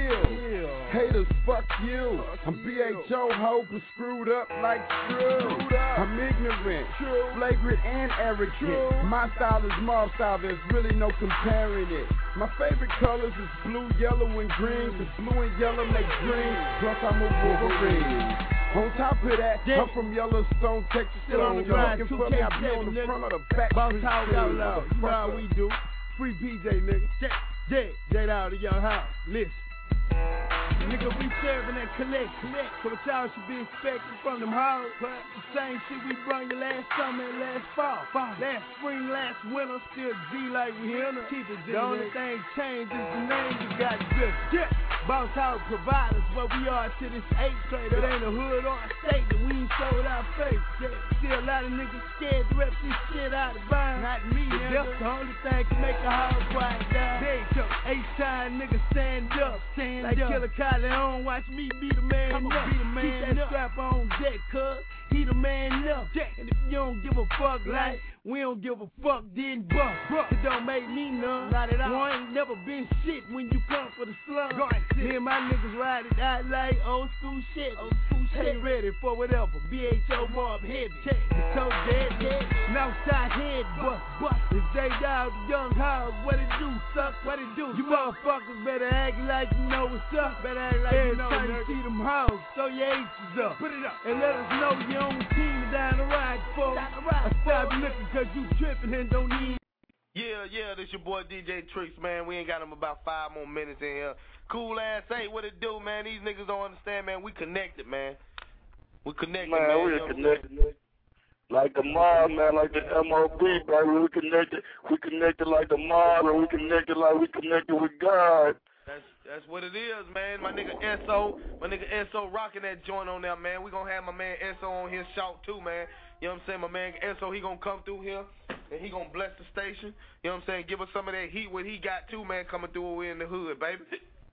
[SPEAKER 3] Ew. Haters, fuck you. I'm B H O ho, but screwed up like screw. I'm ignorant, flagrant, and arrogant. My style is mob style, there's really no comparing it. My favorite colors is blue, yellow, and green, cause blue and yellow make green. Plus I'm a Wolverine. On top of that, I'm from Yellowstone, Texas.
[SPEAKER 12] Still on the
[SPEAKER 3] so
[SPEAKER 12] grind,
[SPEAKER 3] looking
[SPEAKER 12] two
[SPEAKER 3] for
[SPEAKER 12] K
[SPEAKER 3] me, I be on the
[SPEAKER 12] nigga.
[SPEAKER 3] front of the back.
[SPEAKER 12] Boss
[SPEAKER 3] street
[SPEAKER 12] How
[SPEAKER 3] too,
[SPEAKER 12] Got Loud. You know how
[SPEAKER 3] motherfucker.
[SPEAKER 12] we do. Free P J, nigga. J, J out of your house. Listen.
[SPEAKER 13] Nigga, we serving and collect, collect. So what y'all should be expecting from them hoes? The same shit we brung you last summer and last fall. fall. Last spring, last winter, still G like we here. Keep it G. The only thing changed is the name just got good. Yeah. Boss house providers, where we are to this eight straight. It ain't a hood or a state that we ain't sold our face. Yeah. Still a lot of niggas scared to rep this shit out of bounds. Not me, nigga. That's the only thing can make a house quiet down. There you go. H-time niggas stand up, stand like up. Like Killer Kylie on, watch me be the man. Come on, be the man. Keep that up. Strap on deck, cuz he the man up. Yeah. And if you don't give a fuck like we don't give a fuck, then buck. buck. It don't make me none. Not at all. Boy, ain't never been shit when you come for the slum. Me and my niggas ride it out like old school shit. Old school shit. Ain't ready for whatever. B H O mob heavy. Check. It's so dead, dead. Now shot head bust, bust. If they dial the young house, what it do, suck? What it do? You motherfuckers better act like you know what's up. Better act like Every you know. Every time you see them hoes, throw your H's up. Put it up. And let us know you on the team down the ride for. Down the ride. Stop looking cause you tripping and don't need. Yeah, yeah, this your boy D J Tricks, man. We ain't got him about five more minutes in here. Cool ass eight, what it do, man? These niggas don't understand, man. We connected, man. We connected, man.
[SPEAKER 14] Man, we connected. Like the mob, man, like the M O B, baby. We connected. We connected like the mob, and we connected like we connected with God.
[SPEAKER 8] That's that's what it is, man. My nigga S O, my nigga S O rocking that joint on there, man. We gonna have my man S O on his shout too, man. You know what I'm saying? My man S O, he gonna come through here and he gonna bless the station. You know what I'm saying? Give us some of that heat what he got too, man, coming through in the hood, baby.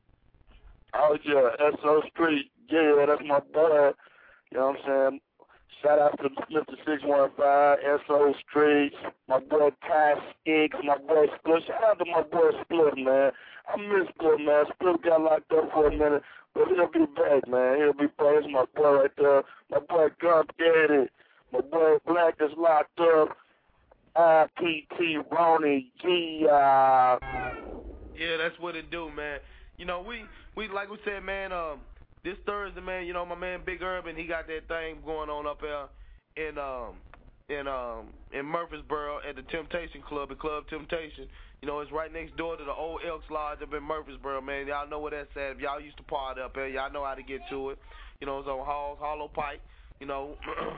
[SPEAKER 14] Oh yeah, S O Street, yeah, that's my boy. You know what I'm saying? Shout out to Mister six one five, S O Streets, my boy Ty Skiggs, my boy Split. Shout out to my boy Split, man. I miss Split, man. Split got locked up for a minute, but he'll be back, man. He'll be back. It's my boy right there. My boy Gump Daddy. My boy Black is locked up. I P T Ronnie G. Uh...
[SPEAKER 8] Yeah, that's what it do, man. You know, we, we like we said, man, um, this Thursday, man, you know, my man Big Urban, he got that thing going on up there in um in um in Murfreesboro at the Temptation Club, the Club Temptation. You know, it's right next door to the old Elks Lodge up in Murfreesboro, man. Y'all know where that's at. If y'all used to party up there, y'all know how to get to it. You know, it's on Halls, Hollow Pike, you know,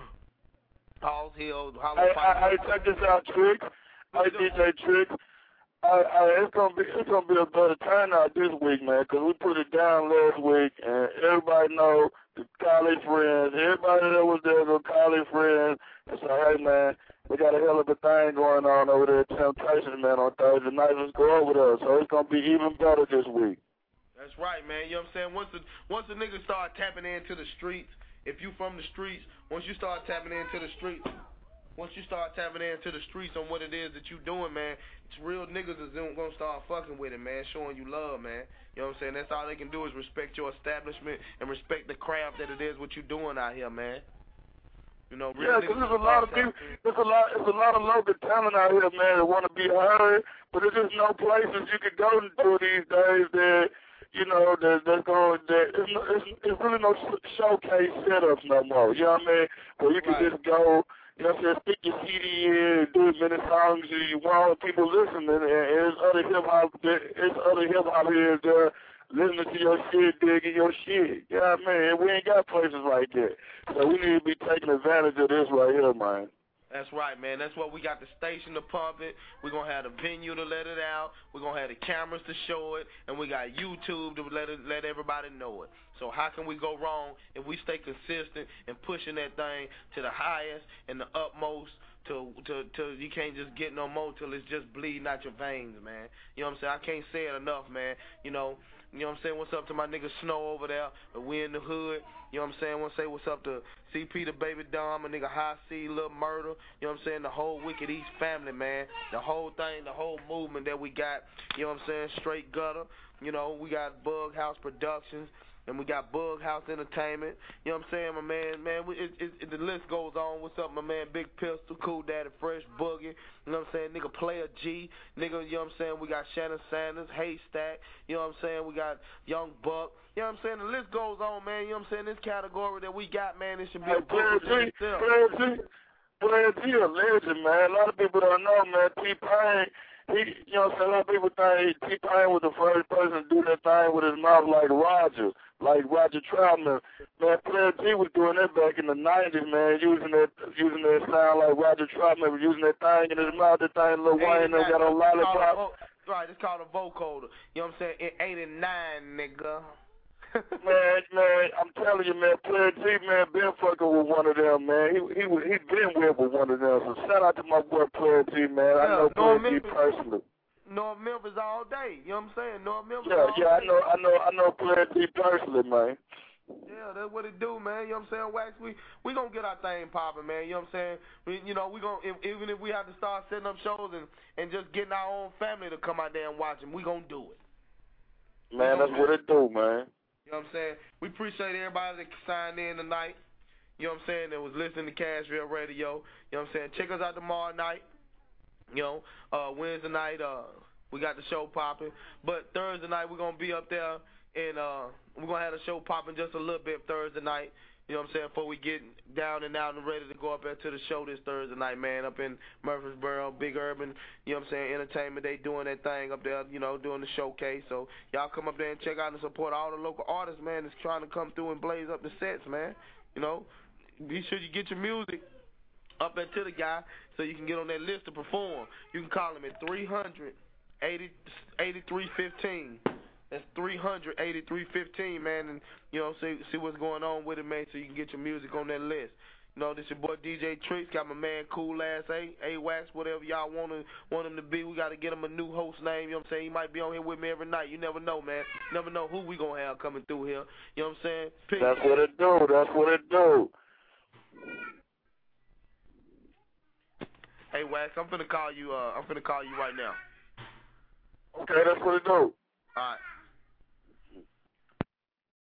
[SPEAKER 8] Halls Hill, Hollow
[SPEAKER 14] hey,
[SPEAKER 8] Pike.
[SPEAKER 14] Hey, hey, check this out, Trick. Hey, D J Trick. I, I, it's gonna be it's gonna be a better turnout this week, man, 'cause we put it down last week, and everybody know the college friends, everybody that was there was college friends, and so hey, man, we got a hell of a thing going on over there at Temptation, man, on Thursday night. Let's go over there, so it's gonna be even better this week.
[SPEAKER 8] That's right, man. You know what I'm saying? Once the once the niggas start tapping into the streets, if you from the streets, once you start tapping into the streets. Once you start tapping into the streets on what it is that you doing, man, it's real niggas is gonna start fucking with it, man, showing you love, man. You know what I'm saying? That's all they can do is respect your establishment and respect the craft that it is what you doing out here, man. You know, real
[SPEAKER 14] yeah, because there's a lot of people, there's a lot, there's a lot of local talent out here, man, that want to be heard, but there's just no places you could go to these days that, you know, that that's going, that it's, it's, it's really no showcase setups no more. You know what I mean? Where you can right. just go. You know what I'm saying? Stick your C D in, do as many songs as you want, people listening, and there's other hip hop, there's other hip hop here there listening to your shit, digging your shit. You know what I mean? We ain't got places like that. So we need to be taking advantage of this right here, man.
[SPEAKER 8] That's right, man. That's what we got the station to pump it. We're going to have the venue to let it out. We're going to have the cameras to show it. And we got YouTube to let it, let everybody know it. So how can we go wrong if we stay consistent and pushing that thing to the highest and the utmost to, to, to you can't just get no more till it's just bleeding out your veins, man. You know what I'm saying? I can't say it enough, man. You know, you know what I'm saying? What's up to my nigga Snow over there? We in the hood. You know what I'm saying? I want to say what's up to C P the Baby Dom, a nigga High C, Lil Murder. You know what I'm saying? The whole Wicked East family, man. The whole thing, the whole movement that we got. You know what I'm saying? Straight gutter. You know, we got Bug House Productions. And we got Bug House Entertainment. You know what I'm saying, my man? Man, we, it, it, it, the list goes on. What's up, my man? Big Pistol, Cool Daddy, Fresh Boogie. You know what I'm saying? Nigga Player G. Nigga, you know what I'm saying? We got Shannon Sanders, Haystack. You know what I'm saying? We got Young Buck. You know what I'm saying? The list goes on, man. You know what I'm saying? This category that we got, man, it should be
[SPEAKER 14] hey,
[SPEAKER 8] a book
[SPEAKER 14] in itself. Player G, Player G a legend, man. A lot of people don't know, man. T-Pain,
[SPEAKER 6] he, you know what I'm saying, a lot of people think T-Pain was the first person to do that thing with his mouth like Roger, like Roger Troutman. Man, Player G was doing that back in the nineties, man, using that using that sound like Roger Troutman, using that thing in his mouth, that thing Lil Wayne that got on Lollipop.
[SPEAKER 8] Right, it's called a vocoder. You know what I'm saying? In eighty-nine, nigga.
[SPEAKER 6] man, man, I'm telling you, man, Player G, man, been fucking with one of them, man. He he he been with one of them. So shout out to my boy Player G, man. I know Player G personally.
[SPEAKER 8] North Memphis all day. You know what I'm saying? North Memphis.
[SPEAKER 6] Yeah,
[SPEAKER 8] all
[SPEAKER 6] yeah,
[SPEAKER 8] day.
[SPEAKER 6] I know, I know, I know Player G personally, man.
[SPEAKER 8] Yeah, that's what it do, man. You know what I'm saying? Wax, we we gonna get our thing popping, man. You know what I'm saying? We, you know, we gonna if, even if we have to start setting up shows and and just getting our own family to come out there and watch them, we gonna do it.
[SPEAKER 6] Man, that's what it do, man.
[SPEAKER 8] You know what I'm saying? We appreciate everybody that signed in tonight. You know what I'm saying? That was listening to Cashville Radio. You know what I'm saying? Check us out tomorrow night. You know, uh, Wednesday night, uh, we got the show popping. But Thursday night, we're going to be up there, and uh, we're going to have the show popping just a little bit Thursday night. You know what I'm saying? Before we get down and out and ready to go up there to the show this Thursday night, man, up in Murfreesboro, Big Urban, you know what I'm saying, Entertainment. They doing that thing up there, you know, doing the showcase. So y'all come up there and check out and support all the local artists, man, that's trying to come through and blaze up the sets, man. You know, be sure you get your music up there to the guy so you can get on that list to perform. You can call him at three hundred, eighty-three fifteen. That's three hundred, eighty-three fifteen, man, and, you know, see see what's going on with it, man, so you can get your music on that list. You know, this your boy D J Tricks, got my man Cool Ass A, A-Wax, whatever y'all want to, want him to be. We got to get him a new host name, you know what I'm saying? He might be on here with me every night. You never know, man. You never know who we going to have coming through here. You know what I'm saying? Peace.
[SPEAKER 6] That's what it do. That's what it do.
[SPEAKER 8] Hey, Wax, I'm finna call you, uh, I'm finna call you right now.
[SPEAKER 6] Okay, that's what it do.
[SPEAKER 8] All right.